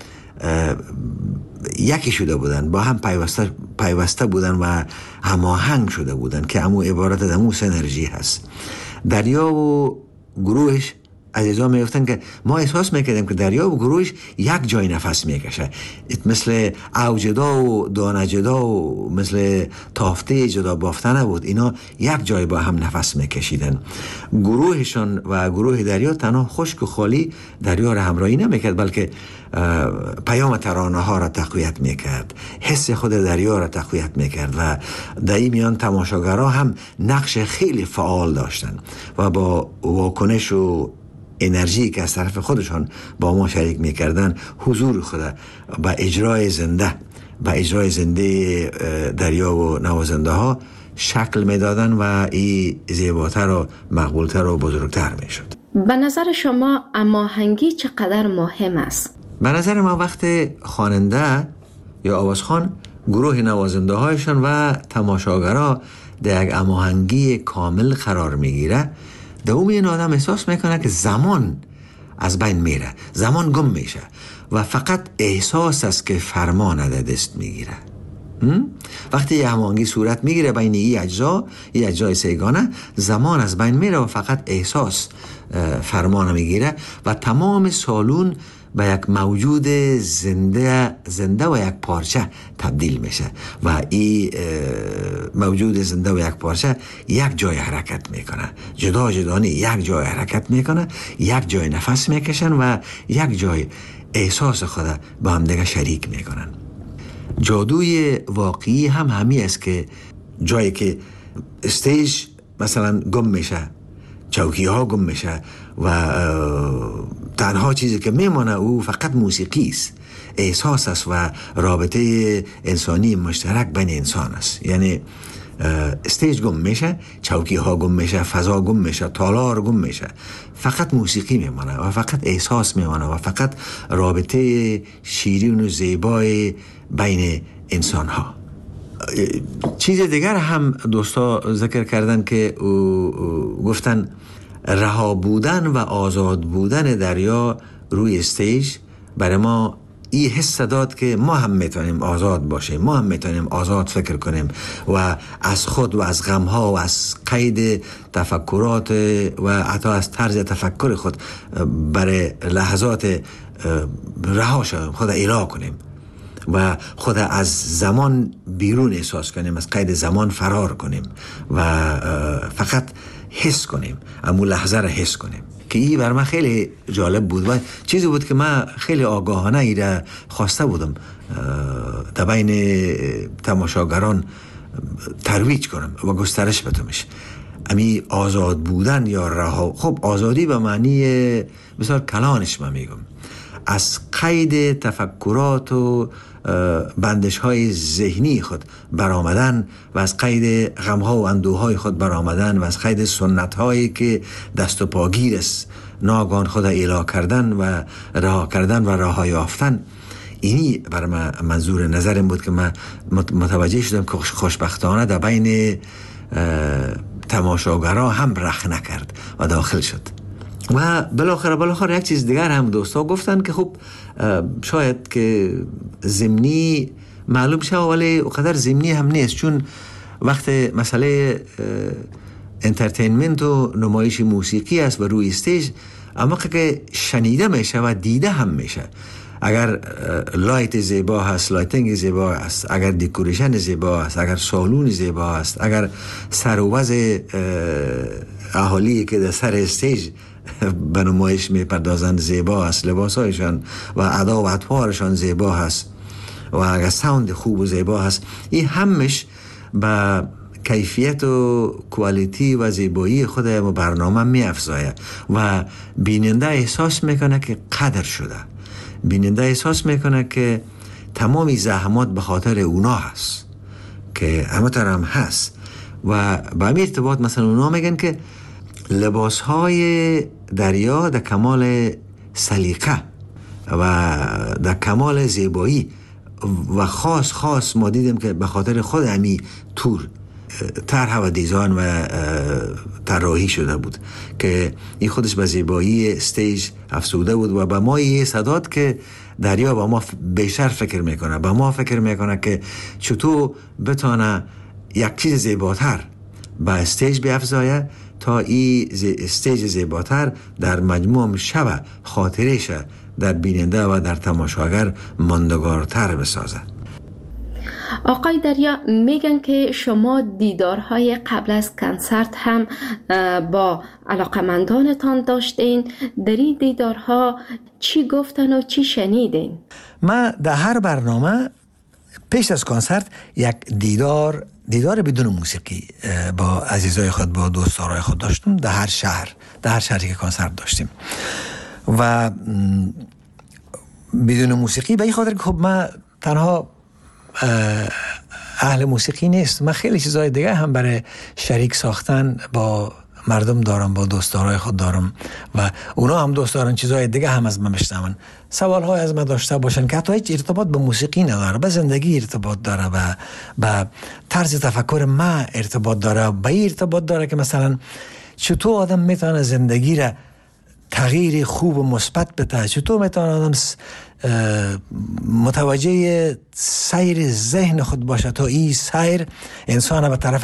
یکی شده بودن، با هم پیوسته بودن و هماهنگ شده بودن که همون عبارت از همون سنرژی هست. دریا و گروهش عزیزا میگفتن که ما احساس میکردیم که دریا و گروهش یک جای نفس میکشه، مثل اوجدا و دانجدا و مثل تافته جدا بافته نبود، اینا یک جای با هم نفس میکشیدن. گروهشان و گروه دریا تنها خشک و خالی دریا را همراهی نمیکرد، بلکه پیام ترانه ها را تقویت میکرد، حس خود دریا را تقویت میکرد و در این میان تماشاگرها هم نقش خیلی فعال داشتن و با واکنش و انرژی که از طرف خودشان با ما شریک میکردن، حضور خود با اجرای زنده دریا و نوازنده ها شکل میدادن و این زیباتر و مقبولتر و بزرگتر میشد. به نظر شما هماهنگی چقدر مهم است؟ به نظر ما وقت خواننده یا آوازخوان گروه نوازنده هایشان و تماشاگرها در یک هماهنگی کامل قرار میگیره، دوم این آدم احساس میکنه که زمان از بین میره، زمان گم میشه و فقط احساس است که فرمان در دست میگیره. وقتی یه هماهنگی صورت میگیره بین این اجزای سیگانه، زمان از بین میره و فقط احساس فرمان میگیره و تمام سالون به یک موجود زنده و یک پارچه تبدیل میشه و این موجود زنده و یک پارچه یک جای حرکت میکنه، جدا یک جای حرکت میکنه، یک جای نفس میکشن و یک جای احساس خود با هم دیگه شریک میکنن. جادوی واقعی هم همی است که جایی که استیج مثلا گم میشه، چوکی ها گم میشه و تنها چیزی که میمانه او فقط موسیقی است، احساس است و رابطه انسانی مشترک بین انسان است. یعنی استیج گم میشه، چوکی ها گم میشه، فضا گم میشه، تالار گم میشه، فقط موسیقی میمانه و فقط احساس میمانه و فقط رابطه شیرین و زیبای بین انسان ها. چیز دیگر هم دوستا ذکر کردن که گفتن رها بودن و آزاد بودن دریا روی استیج برای ما این حس داد که ما هم میتونیم آزاد باشیم، ما هم میتونیم آزاد فکر کنیم و از خود و از غمها و از قید تفکرات و حتی از طرز تفکر خود برای لحظات رها شویم، خود اله کنیم و خود از زمان بیرون احساس کنیم، از قید زمان فرار کنیم و فقط حس کنیم، امون لحظه را حس کنیم. که این بر من خیلی جالب بود و چیزی بود که من خیلی آگاهانه ای را خواسته بودم در بین تماشاگران ترویج کنم و گسترش بدمش. امی آزاد بودن یا رها، خب آزادی به معنی بسیار کلانش من میگم، از قید تفکرات و بندش های ذهنی خود برآمدن و از قید غمها و اندوهای خود برآمدن و از قید سنت هایی که دست و پاگیر است ناگان خود اله کردن و رها کردن و رها یافتن. اینی برای من منظور نظرم بود که من متوجه شدم که خوشبختانه در بین تماشاگرها هم رخ نکرد و داخل شد. و بالاخره یک چیز دیگر هم دوستا گفتن که خب شاید که ضمنی معلوم شه ولی اونقدر ضمنی هم نیست، چون وقت مسئله انترتینمنت و نمایش موسیقی است و روی استیج اما که شنیده میشه و دیده هم میشه. اگر لایت زیبا هست، لایتنگ زیبا هست، اگر دکوریشن زیبا هست، اگر سالون زیبا هست، اگر سر و وضع اهالی که در سر استیج به نمایش میپردازند زیبا هست، لباسایشان و ادا و اطوارشان زیبا هست و اگر ساوند خوب و زیبا هست، این همش به کیفیت و کوالیتی و زیبایی خود برنامه میافزاید و بیننده احساس میکنه که قدر شده، بیننده احساس میکنه که تمامی زحمات به خاطر اونا هست که همه هم هست. و با این ارتباط مثلا اونا میگن که لباس های دریا در کمال سلیقه و در کمال زیبایی و خاص ما دیدیم که به خاطر خود همی تور طرح و دیزاین و طراحی شده بود که این خودش به زیبایی استیج افزوده بود و به ما یه صداد که دریا با ما بیشتر فکر میکنه، با ما فکر میکنه که چطور بتانه یک چیز زیباتر به استیج بیافزایه تا این استیج زیباتر در مجموع شب خاطرش در بیننده و در تماشاگر ماندگارتر بسازه. آقای دریا میگن که شما دیدارهای قبل از کنسرت هم با علاقمندانتان داشتین. در این دیدارها چی گفتن و چی شنیدین؟ من در هر برنامه پیش از کنسرت یک دیدار بدون موسیقی با عزیزای خود، با دوستارای خود داشتم در هر شهر در هر شهری که کنسرت داشتیم و بدون موسیقی به این خاطر که خب من تنها اهل موسیقی نیست، من خیلی چیزهای دیگه هم برای شریک ساختن با مردم دارم، با دوستدارای خود دارم و اونا هم دوست دارن چیزهای دیگه هم از من بشنون، سوالهای از من داشته باشن که حتی هیچ ارتباط به موسیقی نداره، به زندگی ارتباط داره، به طرز تفکر من ارتباط داره، به این ارتباط داره که مثلا چطور آدم میتونه زندگی را تغییر خوب و مثبت بده، چطور میتونه آدم متوجه سیر ذهن خود باشه تا این سیر انسان به طرف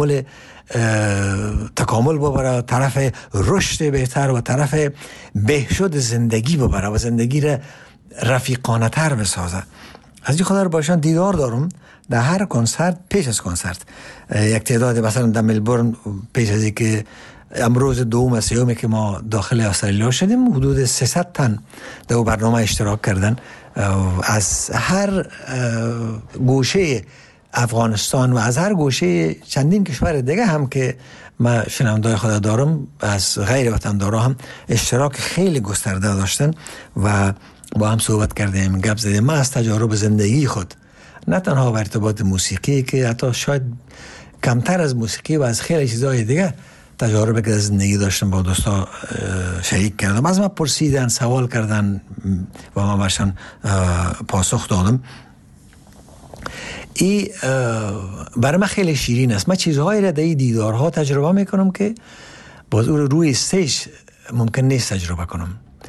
تکامل ببره، طرف رشد بهتر و طرف بهشد زندگی ببره و زندگی را رفیقانه تر بسازه. از این خاطر باشن دیدار دارم در هر کنسرت، پیش از کنسرت یک تعداد مثلا در ملبورن پیش از اینکه امروز دوم و سومی که ما داخل استرالیا شدیم حدود 300 تن در برنامه اشتراک کردن از هر گوشه افغانستان و از هر گوشه چندین کشور دیگه هم که ما شنوندای خود دارم، از غیر وطندارا هم اشتراک خیلی گسترده داشتن و با هم صحبت کردیم، گپ زدیم. ما از تجارب زندگی خود، نه تنها ارتباط موسیقی که حتی شاید کمتر از موسیقی و از خیلی چیزهای دیگه تجارب که زندگی داشتم با دوستا شریک کردم، از ما پرسیدن، سوال کردن و ما برشان پاسخ دادم. این برای من خیلی شیرین است. من چیزهایی را در این دیدارها تجربه میکنم که باز روی استیج ممکن نیست تجربه کنم.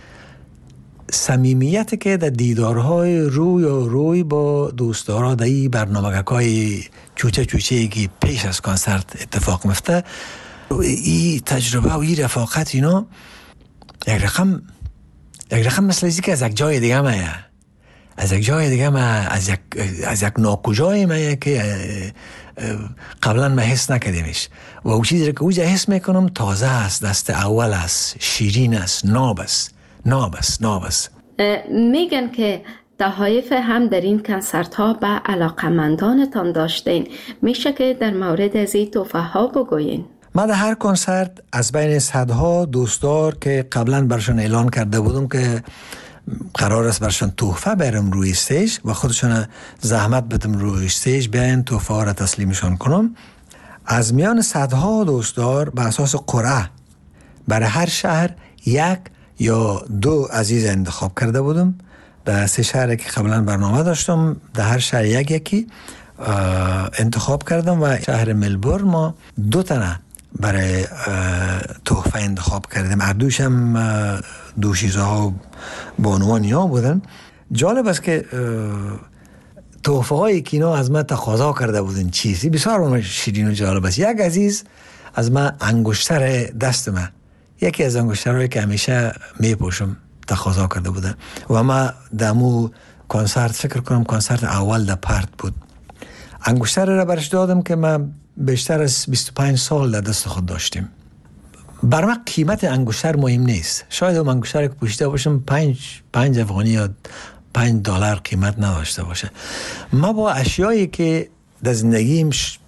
صمیمیت که در دیدارهای روی با دوستدارا در این برنامه‌های چوچه که پیش از کنسرت اتفاق میفته، این تجربه و این رفاقت اینا یک رقم مثل ازی که از یک جای دیگه مایه، از یک جای دیگه ما از یک ناکجای مایه که قبلا ما حس نکردیمش و او چیزی که اوجا حس میکنم تازه است، دست اول است، شیرین است، ناب است. میگن که تحایف هم در این کنسرت ها به علاقمندانتان داشتین، میشه که در مورد از این تحفه ها بگوین؟ من در هر کنسرت از بین صدها دوستدار که قبلا برشان اعلان کرده بودم که قرار است برشان تحفه برم روی استیج و خودشان زحمت بدم روی استیج بیاین تحفه ها را تسلیمشان کنم، از میان صدها دوستدار به اساس قرعه برای هر شهر یک یا دو عزیز انتخاب کرده بودم. در 3 شهر که قبلا برنامه داشتم در هر شهر یکی انتخاب کردم و شهر ملبورن ما 2 تنه برای تحفه انتخاب کردیم. اردوش هم دو چیزها بانوانی ها بودن. جالب است که تحفه هایی که اینا از من تقاضا کرده بودن چیزی بسیار شیرین و جالب است. یک عزیز از من انگشتر دست من، یکی از انگشترهایی که همیشه میپوشم، تقاضا کرده بودن و من دمو کنسرت فکر کنم کنسرت اول در پرت بود، انگشتر را برش دادم که من بیشتر از 25 سال در دست خود داشتیم. بر من قیمت انگشتر مهم نیست، شاید اون انگشتر که پوشیده باشم 5 افغانی یا $5 قیمت نداشته باشه. ما با اشیایی که در زندگیم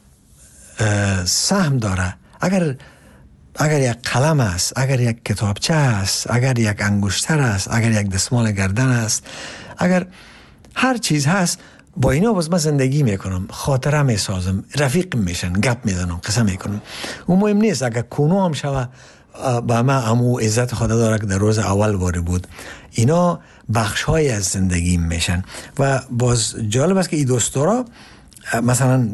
سهم داره، اگر یک قلم است، اگر یک کتابچه است، اگر یک انگشتر است، اگر یک دستمال گردن است، اگر هر چیز هست، با اینا باز من زندگی میکنم، خاطره میسازم، رفیق میشن، گپ میزنم، قصه میکنم. اون مهم نیست اگر کونو هم شوه با من امو عزت خدا داره که در روز اول وارد بود. اینا بخش های از زندگی میشن و باز جالب است که این دوستارا مثلا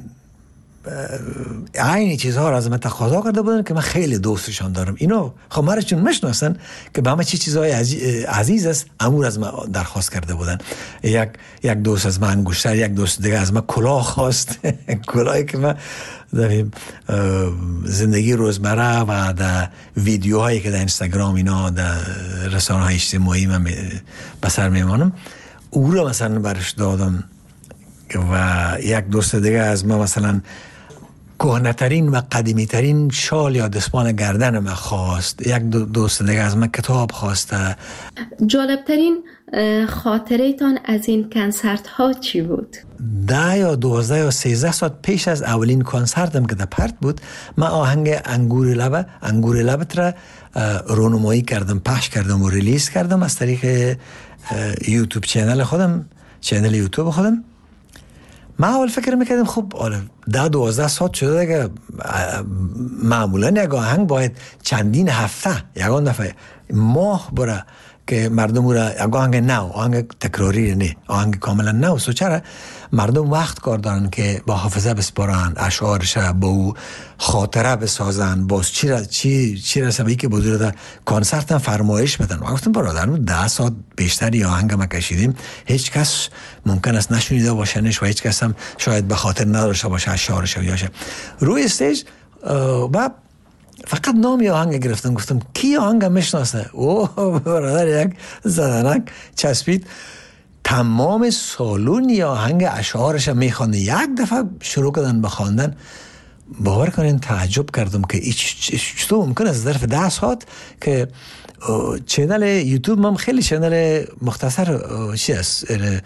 عین چیزها را از من تقاضا کرده بودن که من خیلی دوستشان دارم. اینا خب مرا چون میشناسن که به من چه چیزهای عزیز است، امور از من درخواست کرده بودن. یک دوست از من انگشتر، یک دوست دیگه از من کلاه خواست کلاهی که من در زندگی روزمره و در ویدیوهایی که در اینستاگرام اینا در رسانه های اجتماعی من بسر میمانم او را مثلا برش دادم. و یک دوست دیگه از ما مثلا کهنه‌ترین و قدیمی‌ترین شال یا دستمال گردن من خواست. یک دوست دیگه از من کتاب خواسته. جالبترین خاطره تان از این کنسرت ها چی بود؟ 10 یا 12 یا 13 ساعت پیش از اولین کنسرتم که در پرت بود، من آهنگ انگور لبت را رونمایی کردم، پخش کردم و ریلیز کردم از طریق یوتیوب چینل خودم، چینل یوتیوب خودم. من اول فکر میکردم خب 10-12 ساعت شده دیگه، معمولا یک آهنگ باید چندین هفته، یکان دفعه ماه بره که مردم را یک آهنگ نو، آهنگ تکراری نه، آهنگ کاملا نو. سو چرا مردم وقت کار دارن که با حافظه بسپارن، اشعارش با او خاطره بسازن، باز چی رسبی که بزرگ در کنسرت هم فرمایش بدن. و گفتم برادرم 10 ساعت بیشتری آهنگ ما کشیدیم، هیچ کس ممکن است نشنیده باشنش و هیچ کس هم شاید به خاطر نداشته باشه اشعارش و یاشه. روی استیج با فقط نامی آهنگ گرفتم، گفتم کی آهنگ میشناسه؟ اوه برادر یک زدنک چسبید، تمام سالون آهنگ اشعارش میخوانده. یک دفعه شروع کردن به خواندن. باور کنین تعجب کردم که چطور ممکن است ظرف 10 ساعت که چینل یوتیوب هم خیلی چینل مختصر چی است،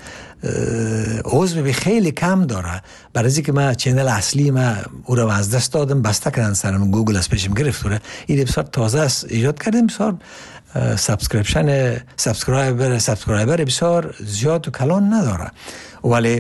عضو خیلی کم داره. برای اینکه من چینل اصلی من او را از دست دادم، بسته کردن سرم، گوگل از پیشم گرفت. این بسیار تازه است، ایجاد کردیم. بسیار سابسکرایبر بسیار زیاد و کلان نداره، ولی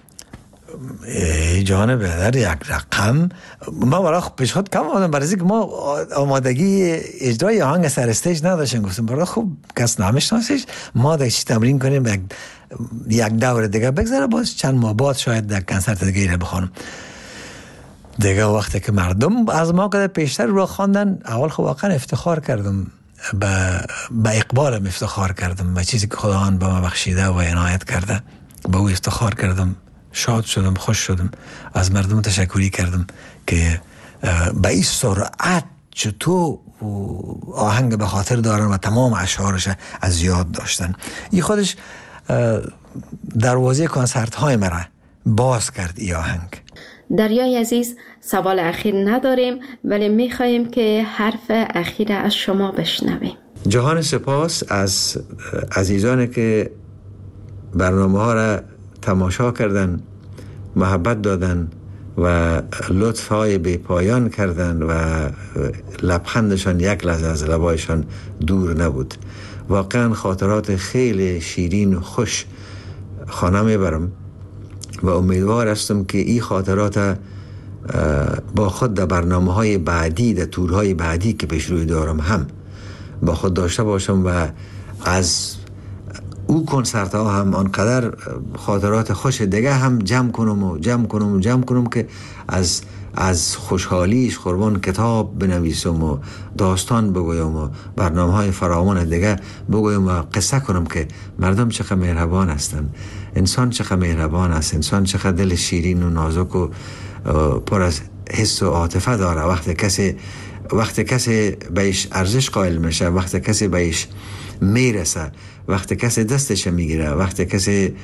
جهان بهتر یک رقم ما برای پیشخود کم آمدم، برای اینکه ما آمادگی اجرای آهنگ سر استیج نداشتیم. گفتم برای خوب کس نمیشناسیش، ما دیگه تمرین کنیم، یک دور دیگه بگذره، باز چند ماه بعد شاید در کنسرت دیگه را بخوانم. دیگه وقتی که مردم از ما قدر پیشتر رو خواندن، اول خب واقعا افتخار کردم، به اقبالم افتخار کردم، به چیزی که خداوند به ما بخشیده و عنایت کرده، به او افتخار کردم، شاد شدم، خوش شدم، از مردم تشکری کردم که به این سرعت چطور آهنگ به خاطر دارن و تمام اشعارش از یاد داشتن. این خودش دروازه کنسرت های مرا باز کرد این آهنگ. دریای عزیز، سوال اخیر نداریم ولی میخواییم که حرف اخیر از شما بشنویم. جهان سپاس از عزیزانی که برنامه ها را تماشا کردن، محبت دادن و لطف های بی پایان کردن و لبخندشان یک لحظه از لبایشان دور نبود. واقعا خاطرات خیلی شیرین و خوش خانه میبرم و امیدوار هستم که این خاطرات با خود در برنامه های بعدی، در تورهای بعدی که پیش روی دارم هم با خود داشته باشم و از او کنسرت ها هم آنقدر خاطرات خوش دیگه هم جمع کنم که از خوشحالیش قربان کتاب بنویسم و داستان بگویم و برنامه های فراوان دیگه بگویم و قصه کنم که مردم چقدر مهربان هستن، انسان چقدر مهربان است، انسان چقدر دل شیرین و نازک و پر از حس و عاطفه داره. وقتی کسی بهش ارزش قائل میشه، وقتی کسی بهش میرسه، وقتی کسی دستش میگیره، وقتی کسی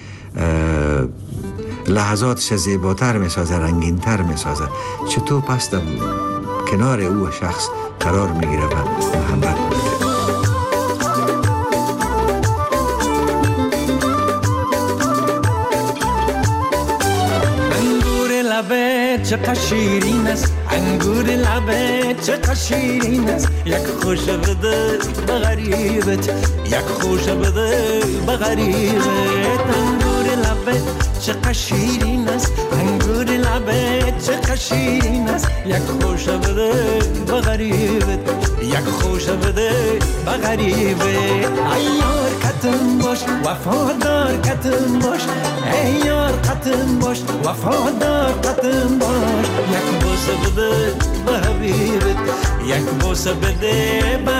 لحظاتش زیباتر میسازه، رنگینتر میسازه، چطور پس در کنار او شخص قرار میگیره و محبت میگیره. چقدر شیرین است انگور لبت، چقدر شیرین است یک خوش بده به غریبت، یک خوش بده به غریبت. انگور لبت چقدر شیرین است انگور لبت، چقدر شیرین است یک خوش بده به غریبت، یک خوش بده به غریبت. ای یار کتم باش وفادار کتم باش، ای یار کتم باش وفادار کتم باش. یک بوسه بده به حبیبت، یک بوسه بده به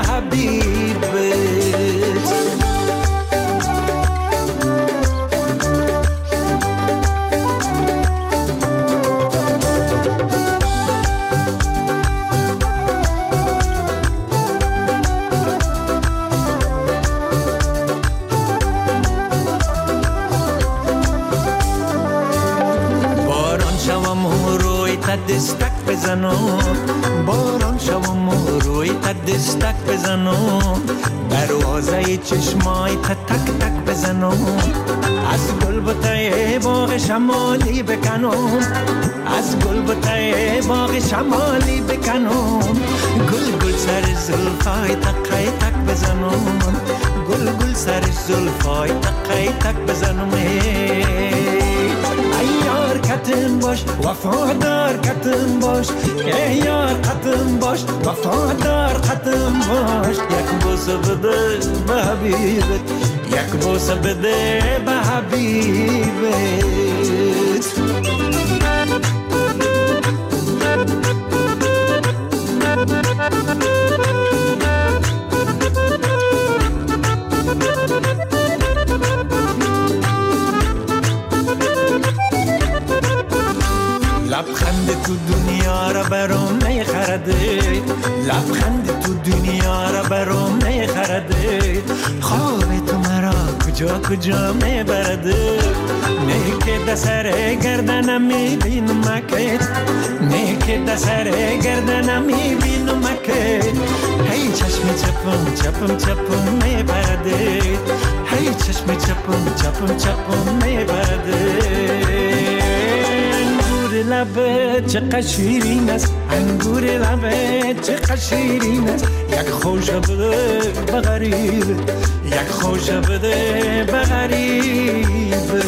حبیبت. دستک بزنم، باران شوم و روی دستک بزنم، دروازه چشمای تک تک بزنم، از گلبته باغ شمالی بکنم، از گلبته باغ شمالی بکنم، گل گل سر زلفای تقای تک بزنم گل گل سر زلفای تقای تک بزنم ایار کتن باش وفادار کتن باش ایار کتن باش وفادار کتن باش یک بوسه بده به حبیبت یک بوسه بده به حبیبت لبخند تو دنیا را برام نخرده لبخند تو دنیا را برام نخرده خواب تو مرا کجا کجا میبرده نه که دسر گردنم میبینم مکت نه که دسر گردنم میبینم مکت هی چشم چپم چپم چپم میبرده هی چشم چپم چپم چپم میبرده لبت چقدر شیرین است انگور لبت چقدر شیرین است یک خوشه بده به غریبت یک خوشه بده به غریبت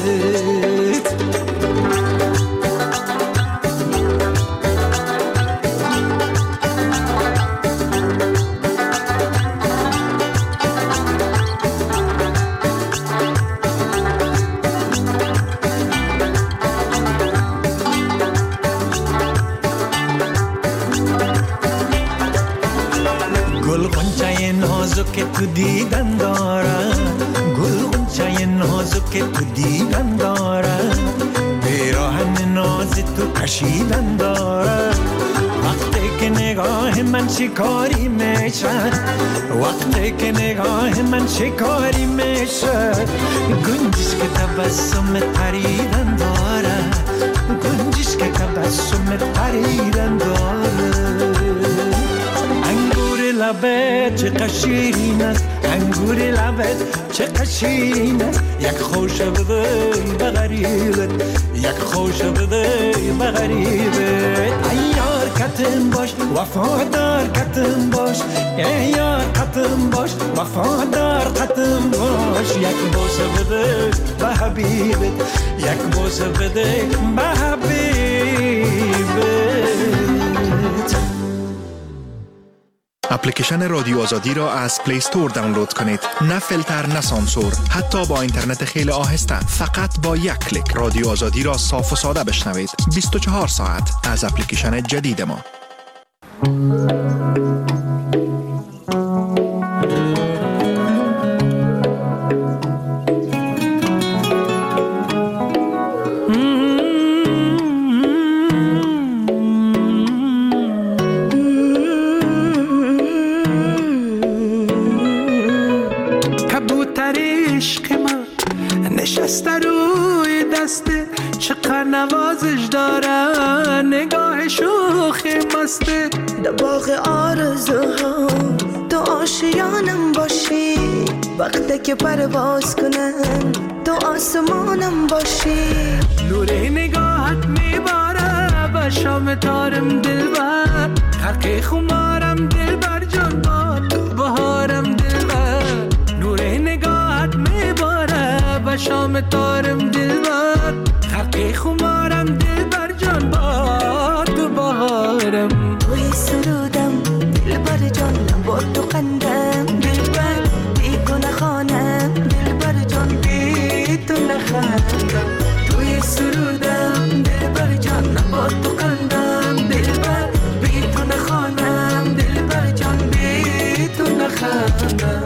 که تو دیدن دارم گل غنچه نازو که تو دیدن دارم پیراهن ناز تو کشیدن دارم وقتی که نگاه من شکاری میشه وقتی که نگاه من شکاری میشه گنجش که تبسم پریدن دارم گنجش که تبسم پریدن دارم لبت چقدر شیرین است انگور لبت چقدر شیرین است یک خوشه بده به غریبت یک خوشه بده به غریبت ایار کتن باش وفادار کتن باش ایار کتن باش وفادار کتن باش یک بوسه بده به حبیبت یک بوسه بده به حبیبت اپلیکیشن رادیو آزادی را از پلی استور دانلود کنید. نه فیلتر نه سانسور، حتی با اینترنت خیلی آهسته. فقط با یک کلیک رادیو آزادی را صاف و ساده بشنوید. 24 ساعت از اپلیکیشن جدید ما. نشسته روی دسته چقدر نوازش داره نگاه شوخی مسته در باغ آرزوها تو آشیانم باشی وقتی که پرواز کنم تو آسمانم باشی نور نگاهت میباره به شام تارم دلبر حقی خمارم دلبر جان با تو بهارم دلبر نور نگاهت میباره به شام تارم دلبر حقی خمارم دلبر جان با تو بهارم توی سرودم دلبر جانم با تو قندم دلبر بیگونه خانم دلبر جان بی تو نخندم توی سرودم دلبر جانم با تو قندم دلبر بی تو نخانم دلبر جان بی تو نخندم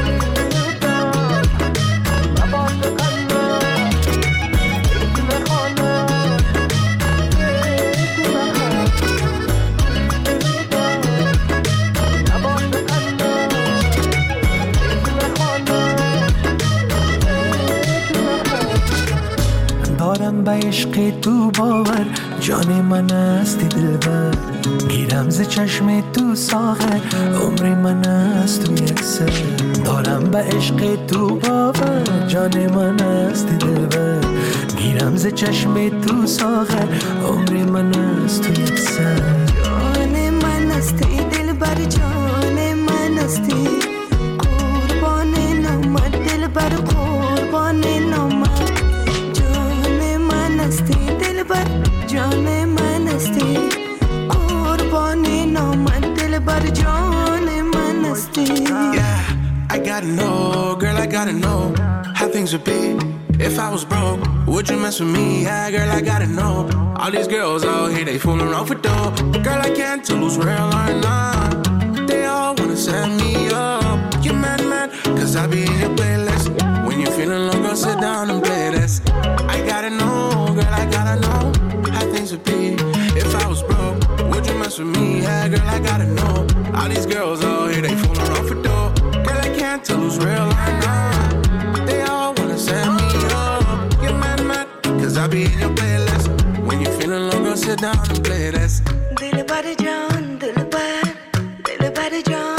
دارم به عشق تو باور جان من هستی دلبر گیرم ز چشم تو ساغر عمر من است تو یک سر دارم به عشق تو باور جان من هستی دلبر گیرم ز چشم تو ساغر عمر من است تو یک سر جان من هستی دلبر دلبر جان من هستی قربان نامت دلبر قربان نامت جان من هستی دلبر جان من هستی قربان نامت دلبر جان من هستی. I gotta know, girl, I gotta know how things would be if I was broke. Would you mess with me? Yeah, girl, I gotta know. All these girls out here, they fooling around for dough. Girl, I can't tell who's real or not. They all wanna set me up. You mad, cause I be in your playlist. When you're feeling low, go sit down and play this. I gotta know, girl, I gotta know how things would be if I was broke. Would you mess with me? Yeah, girl, I gotta know. All these girls out here, they fooling around for dough. Can't tell who's real or not. They all wanna set me up. You're mad, cause I be in your playlist. When you're feeling low, go sit down and play this. Dil bar jaan, dil bar jaan.